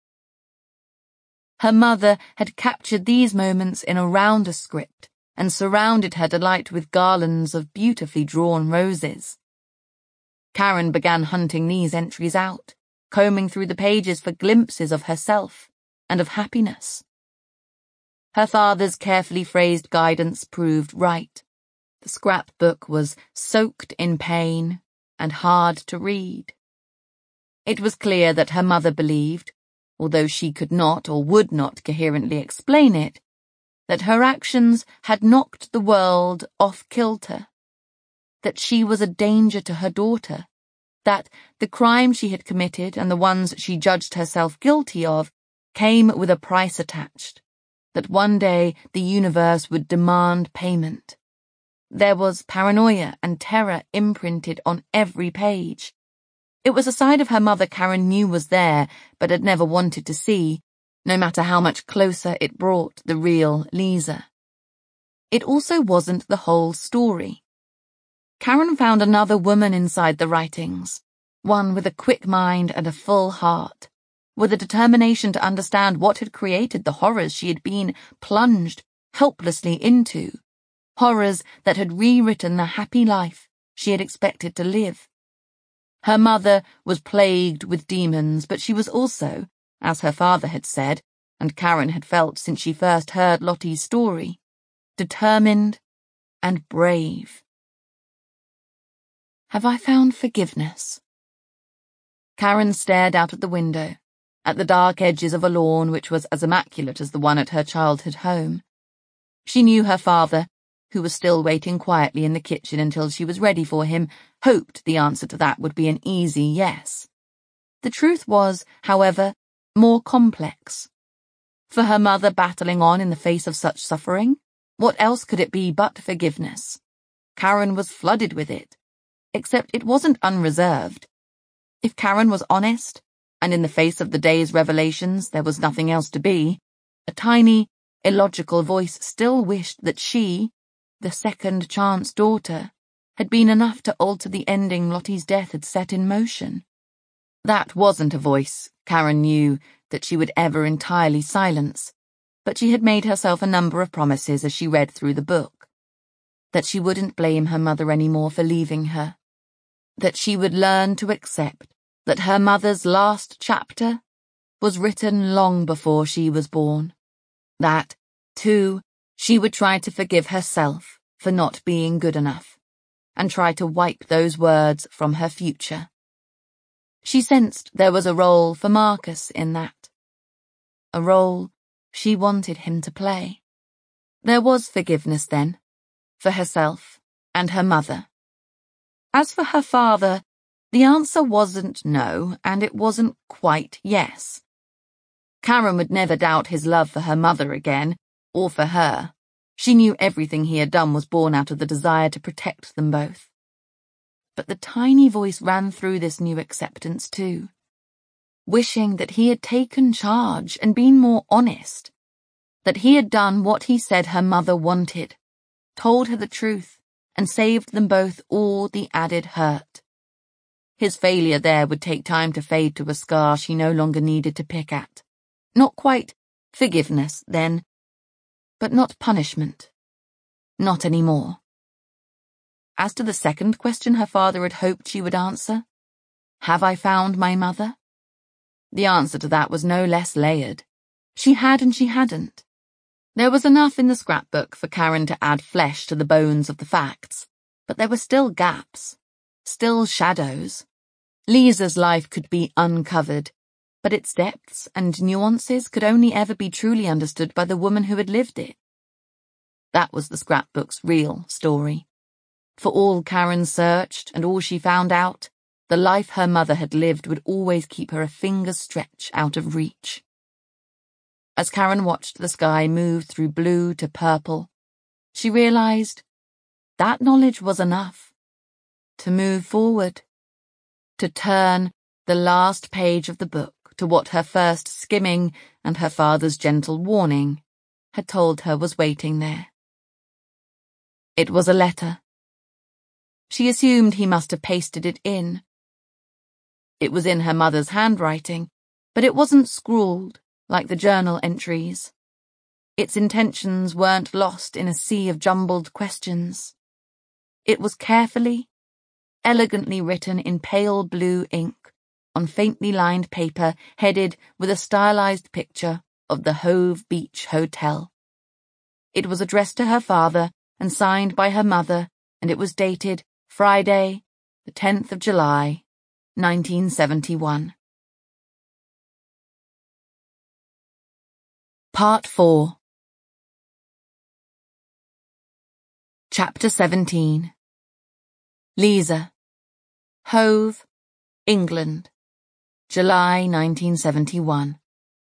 Her mother had captured these moments in a rounder script and surrounded her delight with garlands of beautifully drawn roses. Karen began hunting these entries out, combing through the pages for glimpses of herself and of happiness. Her father's carefully phrased guidance proved right. The scrapbook was soaked in pain and hard to read. It was clear that her mother believed, although she could not or would not coherently explain it, that her actions had knocked the world off kilter, that she was a danger to her daughter, that the crime she had committed and the ones she judged herself guilty of came with a price attached, that one day the universe would demand payment. There was paranoia and terror imprinted on every page. It was a side of her mother Karen knew was there, but had never wanted to see, no matter how much closer it brought the real Lisa. It also wasn't the whole story. Karen found another woman inside the writings, one with a quick mind and a full heart, with a determination to understand what had created the horrors she had been plunged helplessly into, horrors that had rewritten the happy life she had expected to live. Her mother was plagued with demons, but she was also, as her father had said, and Karen had felt since she first heard Lottie's story, determined and brave. Have I found forgiveness? Karen stared out at the window, at the dark edges of a lawn which was as immaculate as the one at her childhood home. She knew her father, who was still waiting quietly in the kitchen until she was ready for him, hoped the answer to that would be an easy yes. The truth was, however, more complex. For her mother battling on in the face of such suffering, what else could it be but forgiveness? Karen was flooded with it, except it wasn't unreserved. If Karen was honest, and in the face of the day's revelations there was nothing else to be, a tiny, illogical voice still wished that she, the second chance daughter, had been enough to alter the ending Lottie's death had set in motion. That wasn't a voice, Karen knew, that she would ever entirely silence, but she had made herself a number of promises as she read through the book. That she wouldn't blame her mother any more for leaving her. That she would learn to accept that her mother's last chapter was written long before she was born. That, too, she would try to forgive herself for not being good enough, and try to wipe those words from her future. She sensed there was a role for Marcus in that. A role she wanted him to play. There was forgiveness then, for herself and her mother. As for her father, the answer wasn't no, and it wasn't quite yes. Karen would never doubt his love for her mother again, or for her. She knew everything he had done was born out of the desire to protect them both. But the tiny voice ran through this new acceptance too, wishing that he had taken charge and been more honest, that he had done what he said her mother wanted, told her the truth, and saved them both all the added hurt. His failure there would take time to fade to a scar she no longer needed to pick at. Not quite forgiveness, then, but not punishment. Not anymore. As to the second question her father had hoped she would answer, have I found my mother? The answer to that was no less layered. She had and she hadn't. There was enough in the scrapbook for Karen to add flesh to the bones of the facts, but there were still gaps, still shadows. Lisa's life could be uncovered, but its depths and nuances could only ever be truly understood by the woman who had lived it. That was the scrapbook's real story. For all Karen searched and all she found out, the life her mother had lived would always keep her a finger's stretch out of reach. As Karen watched the sky move through blue to purple, she realized that knowledge was enough. To move forward. To turn the last page of the book to what her first skimming and her father's gentle warning had told her was waiting there. It was a letter. She assumed he must have pasted it in. It was in her mother's handwriting, but it wasn't scrawled like the journal entries. Its intentions weren't lost in a sea of jumbled questions. It was carefully, elegantly written in pale blue ink on faintly lined paper headed with a stylized picture of the Hove Beach Hotel. It was addressed to her father and signed by her mother, and it was dated Friday, the 10th of July, 1971. Part 4. Chapter 17. Lisa. Hove, England, July 1971.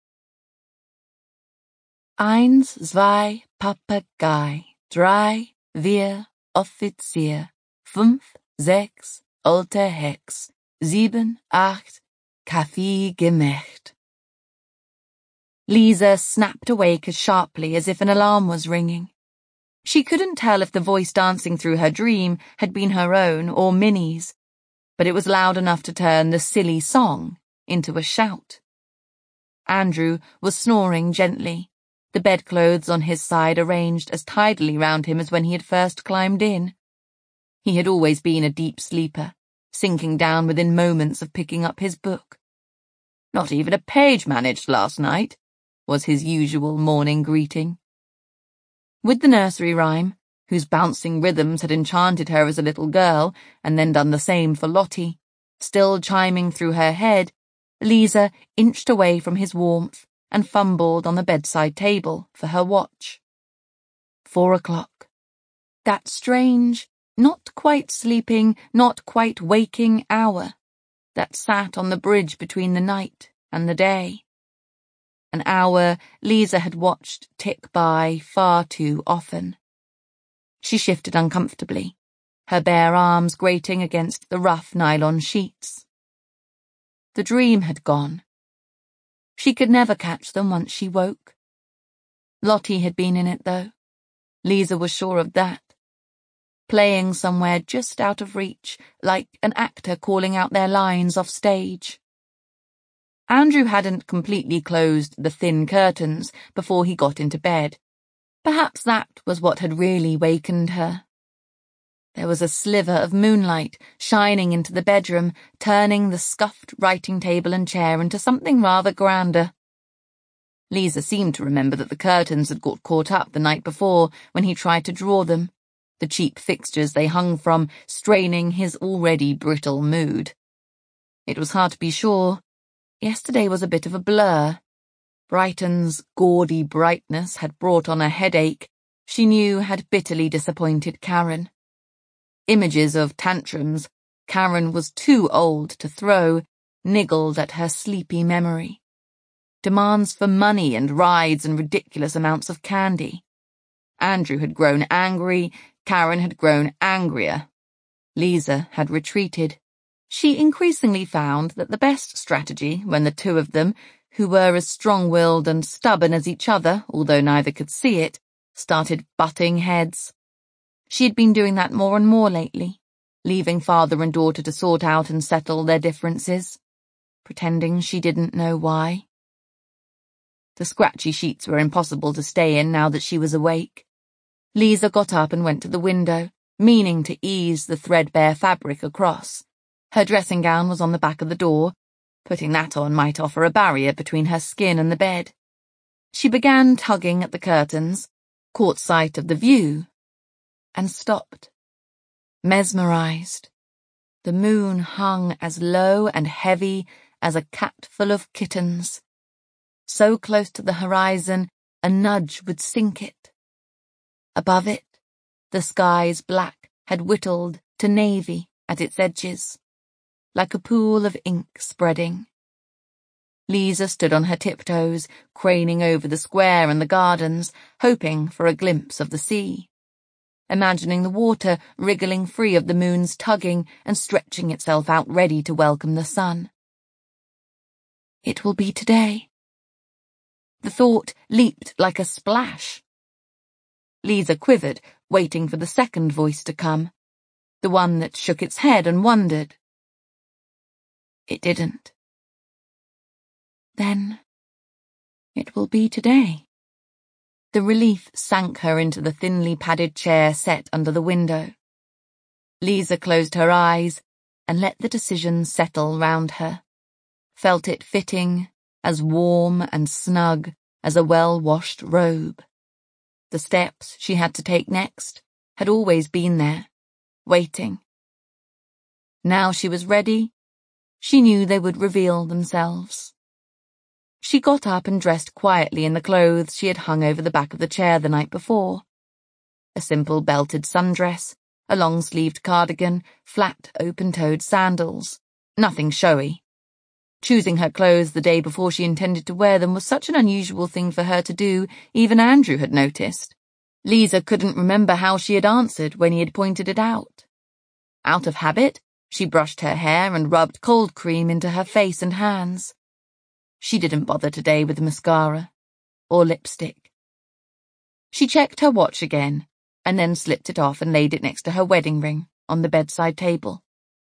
Eins, zwei, Papagei, drei, vier, Offizier, fünf, sechs, alte Hex, sieben, acht, Kaffee gemacht. Lisa snapped awake as sharply as if an alarm was ringing. She couldn't tell if the voice dancing through her dream had been her own or Minnie's, but it was loud enough to turn the silly song into a shout. Andrew was snoring gently, the bedclothes on his side arranged as tidily round him as when he had first climbed in. He had always been a deep sleeper, sinking down within moments of picking up his book. "Not even a page managed last night," was his usual morning greeting. With the nursery rhyme, whose bouncing rhythms had enchanted her as a little girl and then done the same for Lottie, still chiming through her head, Lisa inched away from his warmth and fumbled on the bedside table for her watch. 4 o'clock. That strange, not quite sleeping, not quite waking hour that sat on the bridge between the night and the day. An hour Lisa had watched tick by far too often. She shifted uncomfortably, her bare arms grating against the rough nylon sheets. The dream had gone. She could never catch them once she woke. Lottie had been in it, though. Lisa was sure of that. Playing somewhere just out of reach, like an actor calling out their lines off stage. Andrew hadn't completely closed the thin curtains before he got into bed. Perhaps that was what had really wakened her. There was a sliver of moonlight shining into the bedroom, turning the scuffed writing table and chair into something rather grander. Lisa seemed to remember that the curtains had got caught up the night before when he tried to draw them, the cheap fixtures they hung from straining his already brittle mood. It was hard to be sure. Yesterday was a bit of a blur. Brighton's gaudy brightness had brought on a headache she knew had bitterly disappointed Karen. Images of tantrums Karen was too old to throw niggled at her sleepy memory. Demands for money and rides and ridiculous amounts of candy. Andrew had grown angry, Karen had grown angrier. Lisa had retreated. She increasingly found that the best strategy when the two of them, who were as strong-willed and stubborn as each other, although neither could see it, started butting heads. She had been doing that more and more lately, leaving father and daughter to sort out and settle their differences, pretending she didn't know why. The scratchy sheets were impossible to stay in now that she was awake. Lisa got up and went to the window, meaning to ease the threadbare fabric across. Her dressing gown was on the back of the door. Putting that on might offer a barrier between her skin and the bed. She began tugging at the curtains, caught sight of the view, and stopped. Mesmerized. The moon hung as low and heavy as a cat full of kittens. So close to the horizon, a nudge would sink it. Above it, the sky's black had whittled to navy at its edges, like a pool of ink spreading. Lisa stood on her tiptoes, craning over the square and the gardens, hoping for a glimpse of the sea, imagining the water wriggling free of the moon's tugging and stretching itself out ready to welcome the sun. It will be today. The thought leaped like a splash. Lisa quivered, waiting for the second voice to come, the one that shook its head and wondered. It didn't. Then it will be today. The relief sank her into the thinly padded chair set under the window. Lisa closed her eyes and let the decision settle round her, felt it fitting, as warm and snug as a well-washed robe. The steps she had to take next had always been there, waiting. Now she was ready, she knew they would reveal themselves. She got up and dressed quietly in the clothes she had hung over the back of the chair the night before. A simple belted sundress, a long-sleeved cardigan, flat, open-toed sandals. Nothing showy. Choosing her clothes the day before she intended to wear them was such an unusual thing for her to do, even Andrew had noticed. Lisa couldn't remember how she had answered when he had pointed it out. Out of habit, she brushed her hair and rubbed cold cream into her face and hands. She didn't bother today with mascara or lipstick. She checked her watch again, and then slipped it off and laid it next to her wedding ring on the bedside table.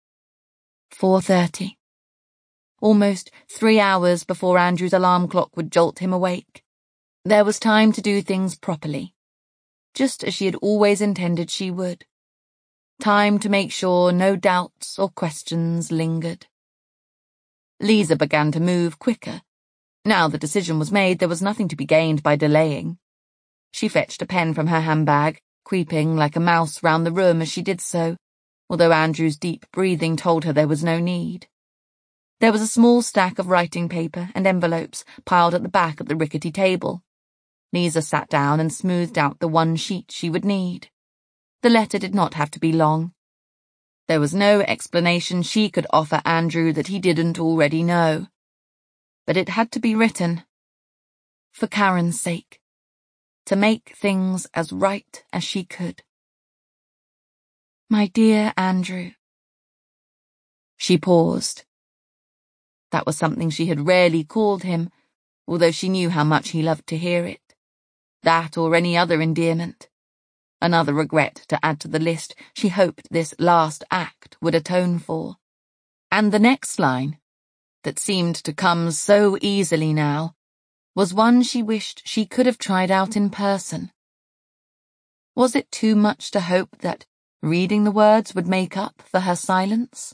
4:30. Almost 3 hours before Andrew's alarm clock would jolt him awake. There was time to do things properly, just as she had always intended she would. Time to make sure no doubts or questions lingered. Lisa began to move quicker. Now the decision was made, there was nothing to be gained by delaying. She fetched a pen from her handbag, creeping like a mouse round the room as she did so, although Andrew's deep breathing told her there was no need. There was a small stack of writing paper and envelopes piled at the back of the rickety table. Lisa sat down and smoothed out the one sheet she would need. The letter did not have to be long. There was no explanation she could offer Andrew that he didn't already know. But it had to be written. For Karen's sake. To make things as right as she could. My dear Andrew. She paused. That was something she had rarely called him, although she knew how much he loved to hear it. That or any other endearment. Another regret to add to the list she hoped this last act would atone for. And the next line, that seemed to come so easily now, was one she wished she could have tried out in person. Was it too much to hope that reading the words would make up for her silence?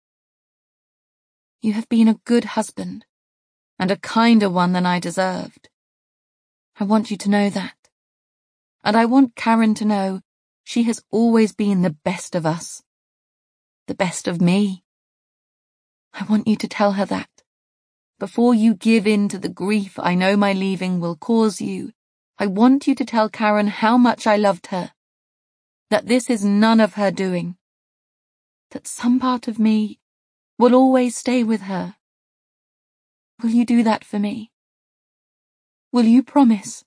You have been a good husband, and a kinder one than I deserved. I want you to know that. And I want Karen to know she has always been the best of us. The best of me. I want you to tell her that. Before you give in to the grief I know my leaving will cause you, I want you to tell Karen how much I loved her. That this is none of her doing. That some part of me will always stay with her. Will you do that for me? Will you promise?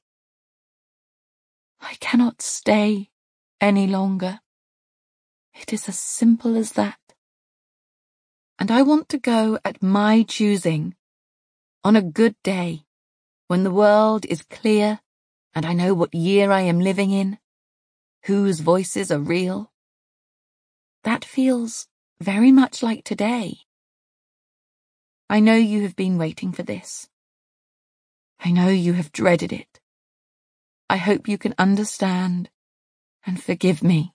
I cannot stay any longer. It is as simple as that. And I want to go at my choosing, on a good day, when the world is clear and I know what year I am living in, whose voices are real. That feels very much like today. I know you have been waiting for this. I know you have dreaded it. I hope you can understand and forgive me.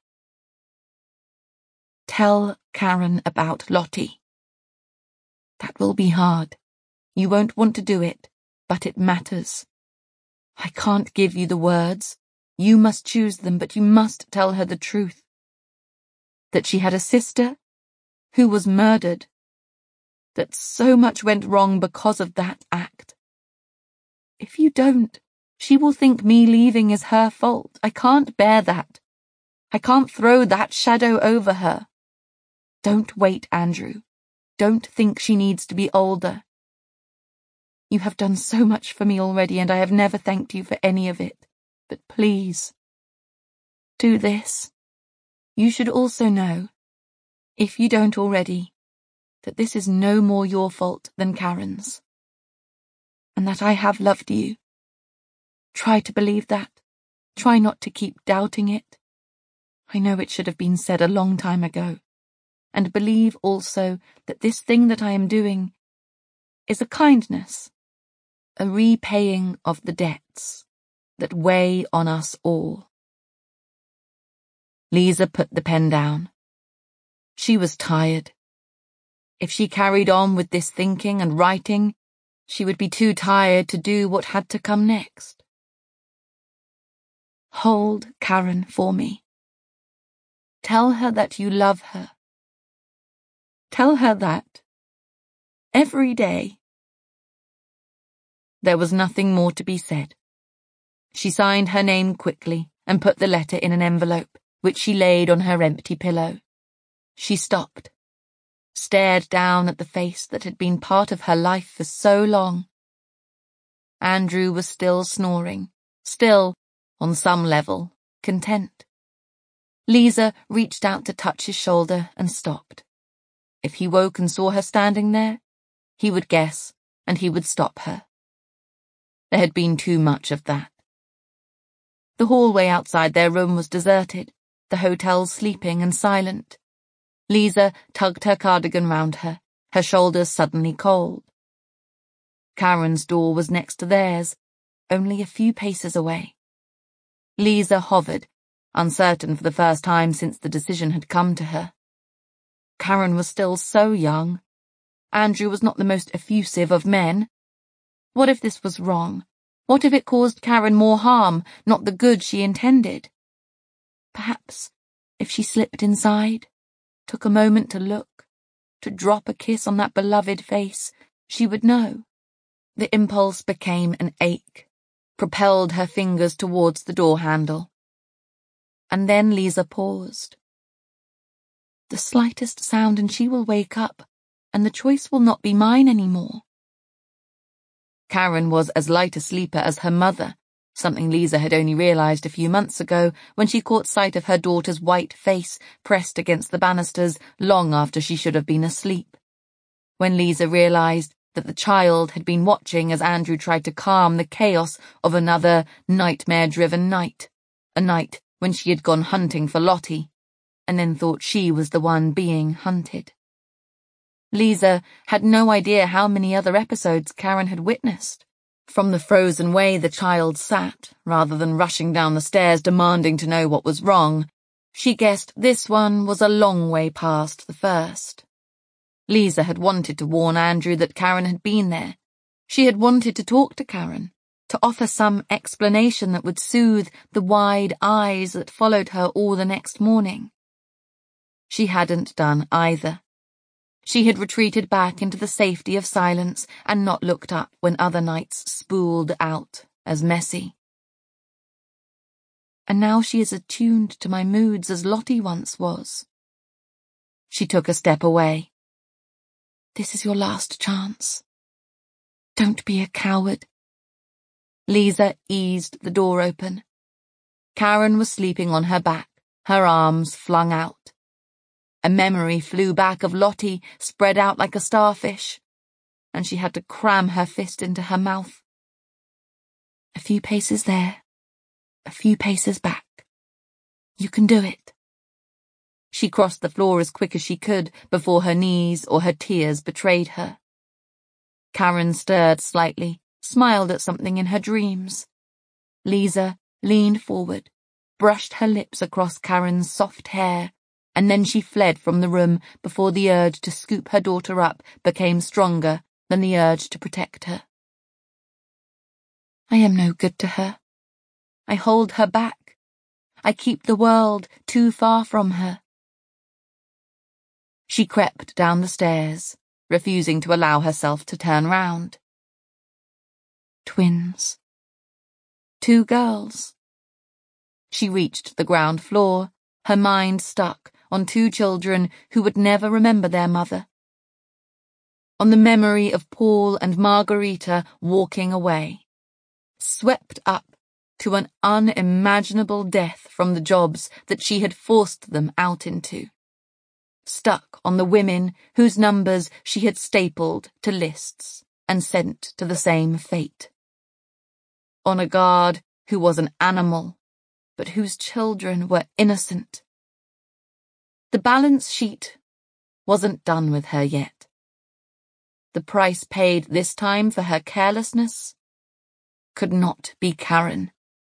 Tell Karen about Lottie. That will be hard. You won't want to do it, but it matters. I can't give you the words. You must choose them, but you must tell her the truth. That she had a sister who was murdered. That so much went wrong because of that act. If you don't, she will think me leaving is her fault. I can't bear that. I can't throw that shadow over her. Don't wait, Andrew. Don't think she needs to be older. You have done so much for me already, and I have never thanked you for any of it. But please, do this. You should also know, if you don't already, that this is no more your fault than Karen's. And that I have loved you, Try to believe that. Try not to keep doubting it. I know it should have been said a long time ago. And believe also that this thing that I am doing is a kindness, a repaying of the debts that weigh on us all. Lisa put the pen down. She was tired. If she carried on with this thinking and writing, she would be too tired to do what had to come next. Hold Karen for me. Tell her that you love her. Tell her that. Every day. There was nothing more to be said. She signed her name quickly and put the letter in an envelope, which she laid on her empty pillow. She stopped, stared down at the face that had been part of her life for so long. Andrew was still snoring, still, on some level, content. Lisa reached out to touch his shoulder and stopped. If he woke and saw her standing there, he would guess, and he would stop her. There had been too much of that. The hallway outside their room was deserted, the hotel sleeping and silent. Lisa tugged her cardigan round her, her shoulders suddenly cold. Karen's door was next to theirs, only a few paces away. Lisa hovered, uncertain for the first time since the decision had come to her. Karen was still so young. Andrew was not the most effusive of men. What if this was wrong? What if it caused Karen more harm, not the good she intended? Perhaps, if she slipped inside, took a moment to look, to drop a kiss on that beloved face, she would know. The impulse became an ache, propelled her fingers towards the door handle. And then Lisa paused. The slightest sound and she will wake up, and the choice will not be mine anymore. Karen was as light a sleeper as her mother, something Lisa had only realized a few months ago when she caught sight of her daughter's white face pressed against the banisters long after she should have been asleep. When Lisa realized that the child had been watching as Andrew tried to calm the chaos of another nightmare-driven night, a night when she had gone hunting for Lottie, and then thought she was the one being hunted. Lisa had no idea how many other episodes Karen had witnessed. From the frozen way the child sat, rather than rushing down the stairs demanding to know what was wrong, she guessed this one was a long way past the first. Lisa had wanted to warn Andrew that Karen had been there. She had wanted to talk to Karen, to offer some explanation that would soothe the wide eyes that followed her all the next morning. She hadn't done either. She had retreated back into the safety of silence and not looked up when other nights spooled out as messy. And now she is attuned to my moods as Lottie once was. She took a step away. This is your last chance. Don't be a coward. Lisa eased the door open. Karen was sleeping on her back, her arms flung out. A memory flew back of Lottie spread out like a starfish, and she had to cram her fist into her mouth. A few paces there, a few paces back. You can do it. She crossed the floor as quick as she could before her knees or her tears betrayed her. Karen stirred slightly, smiled at something in her dreams. Lisa leaned forward, brushed her lips across Karen's soft hair, and then she fled from the room before the urge to scoop her daughter up became stronger than the urge to protect her. I am no good to her. I hold her back. I keep the world too far from her. She crept down the stairs, refusing to allow herself to turn round. Twins. 2 girls. She reached the ground floor, her mind stuck on 2 children who would never remember their mother. On the memory of Paul and Margarita walking away, swept up to an unimaginable death from the jobs that she had forced them out into. Stuck on the women whose numbers she had stapled to lists and sent to the same fate. On a guard who was an animal, but whose children were innocent. The balance sheet wasn't done with her yet. The price paid this time for her carelessness could not be Karen.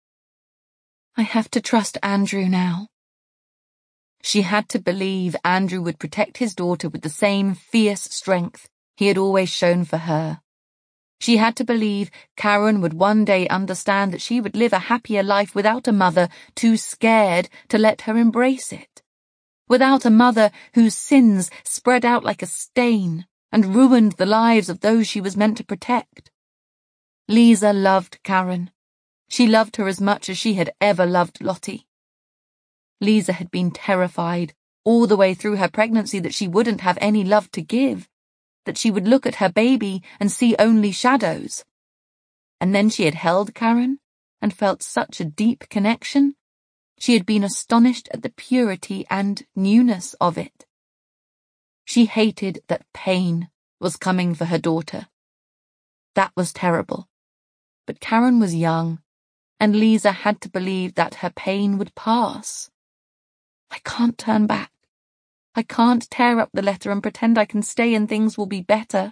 I have to trust Andrew now. She had to believe Andrew would protect his daughter with the same fierce strength he had always shown for her. She had to believe Karen would one day understand that she would live a happier life without a mother too scared to let her embrace it. Without a mother whose sins spread out like a stain and ruined the lives of those she was meant to protect. Lisa loved Karen. She loved her as much as she had ever loved Lottie. Lisa had been terrified all the way through her pregnancy that she wouldn't have any love to give, that she would look at her baby and see only shadows. And then she had held Karen and felt such a deep connection. She had been astonished at the purity and newness of it. She hated that pain was coming for her daughter. That was terrible. But Karen was young, and Lisa had to believe that her pain would pass. I can't turn back. I can't tear up the letter and pretend I can stay and things will be better.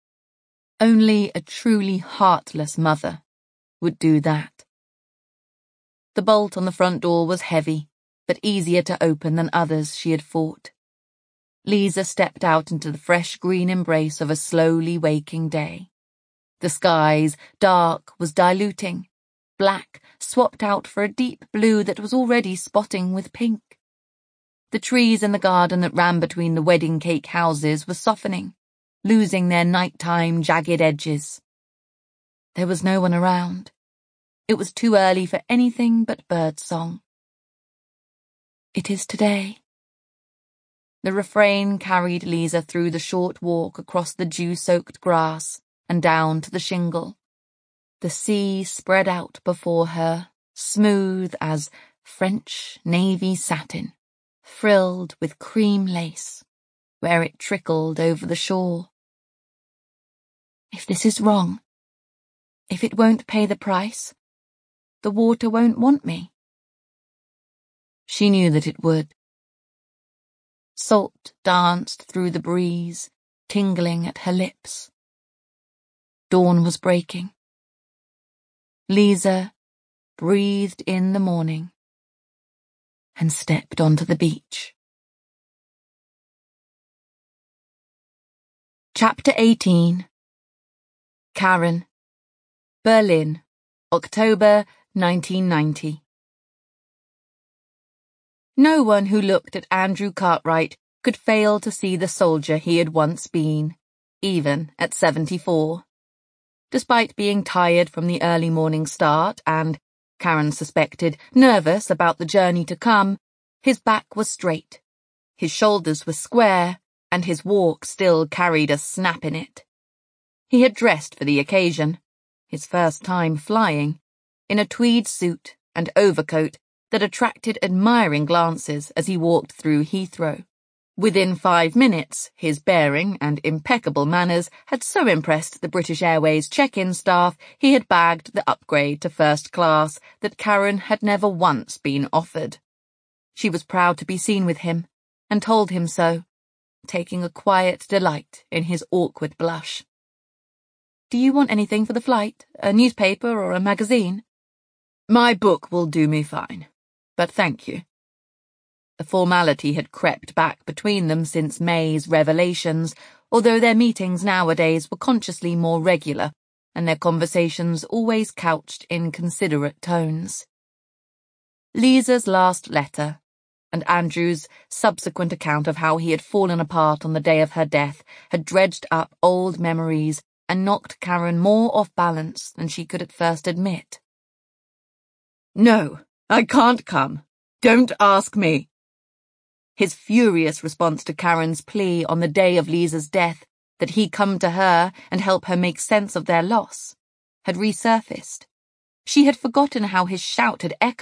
Only a truly heartless mother would do that. The bolt on the front door was heavy, but easier to open than others she had fought. Lisa stepped out into the fresh green embrace of a slowly waking day. The sky's dark was diluting, black swapped out for a deep blue that was already spotting with pink. The trees in the garden that ran between the wedding cake houses were softening, losing their nighttime jagged edges. There was no one around. It was too early for anything but birdsong. It is today. The refrain carried Lisa through the short walk across the dew-soaked grass and down to the shingle. The sea spread out before her, smooth as French navy satin, frilled with cream lace, where it trickled over the shore. If this is wrong, if it won't pay the price, the water won't want me. She knew that it would. Salt danced through the breeze, tingling at her lips. Dawn was breaking. Lisa breathed in the morning and stepped onto the beach. Chapter 18. Karen. Berlin, October 1990. No one who looked at Andrew Cartwright could fail to see the soldier he had once been, even at 74. Despite being tired from the early morning start and, Karen suspected, nervous about the journey to come, his back was straight, his shoulders were square, and his walk still carried a snap in it. He had dressed for the occasion, his first time flying, in a tweed suit and overcoat that attracted admiring glances as he walked through Heathrow. Within 5 minutes, his bearing and impeccable manners had so impressed the British Airways check-in staff he had bagged the upgrade to first class that Karen had never once been offered. She was proud to be seen with him, and told him so, taking a quiet delight in his awkward blush. "Do you want anything for the flight? A newspaper or a magazine?" "My book will do me fine, but thank you." The formality had crept back between them since May's revelations, although their meetings nowadays were consciously more regular, and their conversations always couched in considerate tones. Lisa's last letter, and Andrew's subsequent account of how he had fallen apart on the day of her death, had dredged up old memories and knocked Karen more off balance than she could at first admit. "No, I can't come. Don't ask me." His furious response to Karen's plea on the day of Lisa's death that he come to her and help her make sense of their loss had resurfaced. She had forgotten how his shout had echoed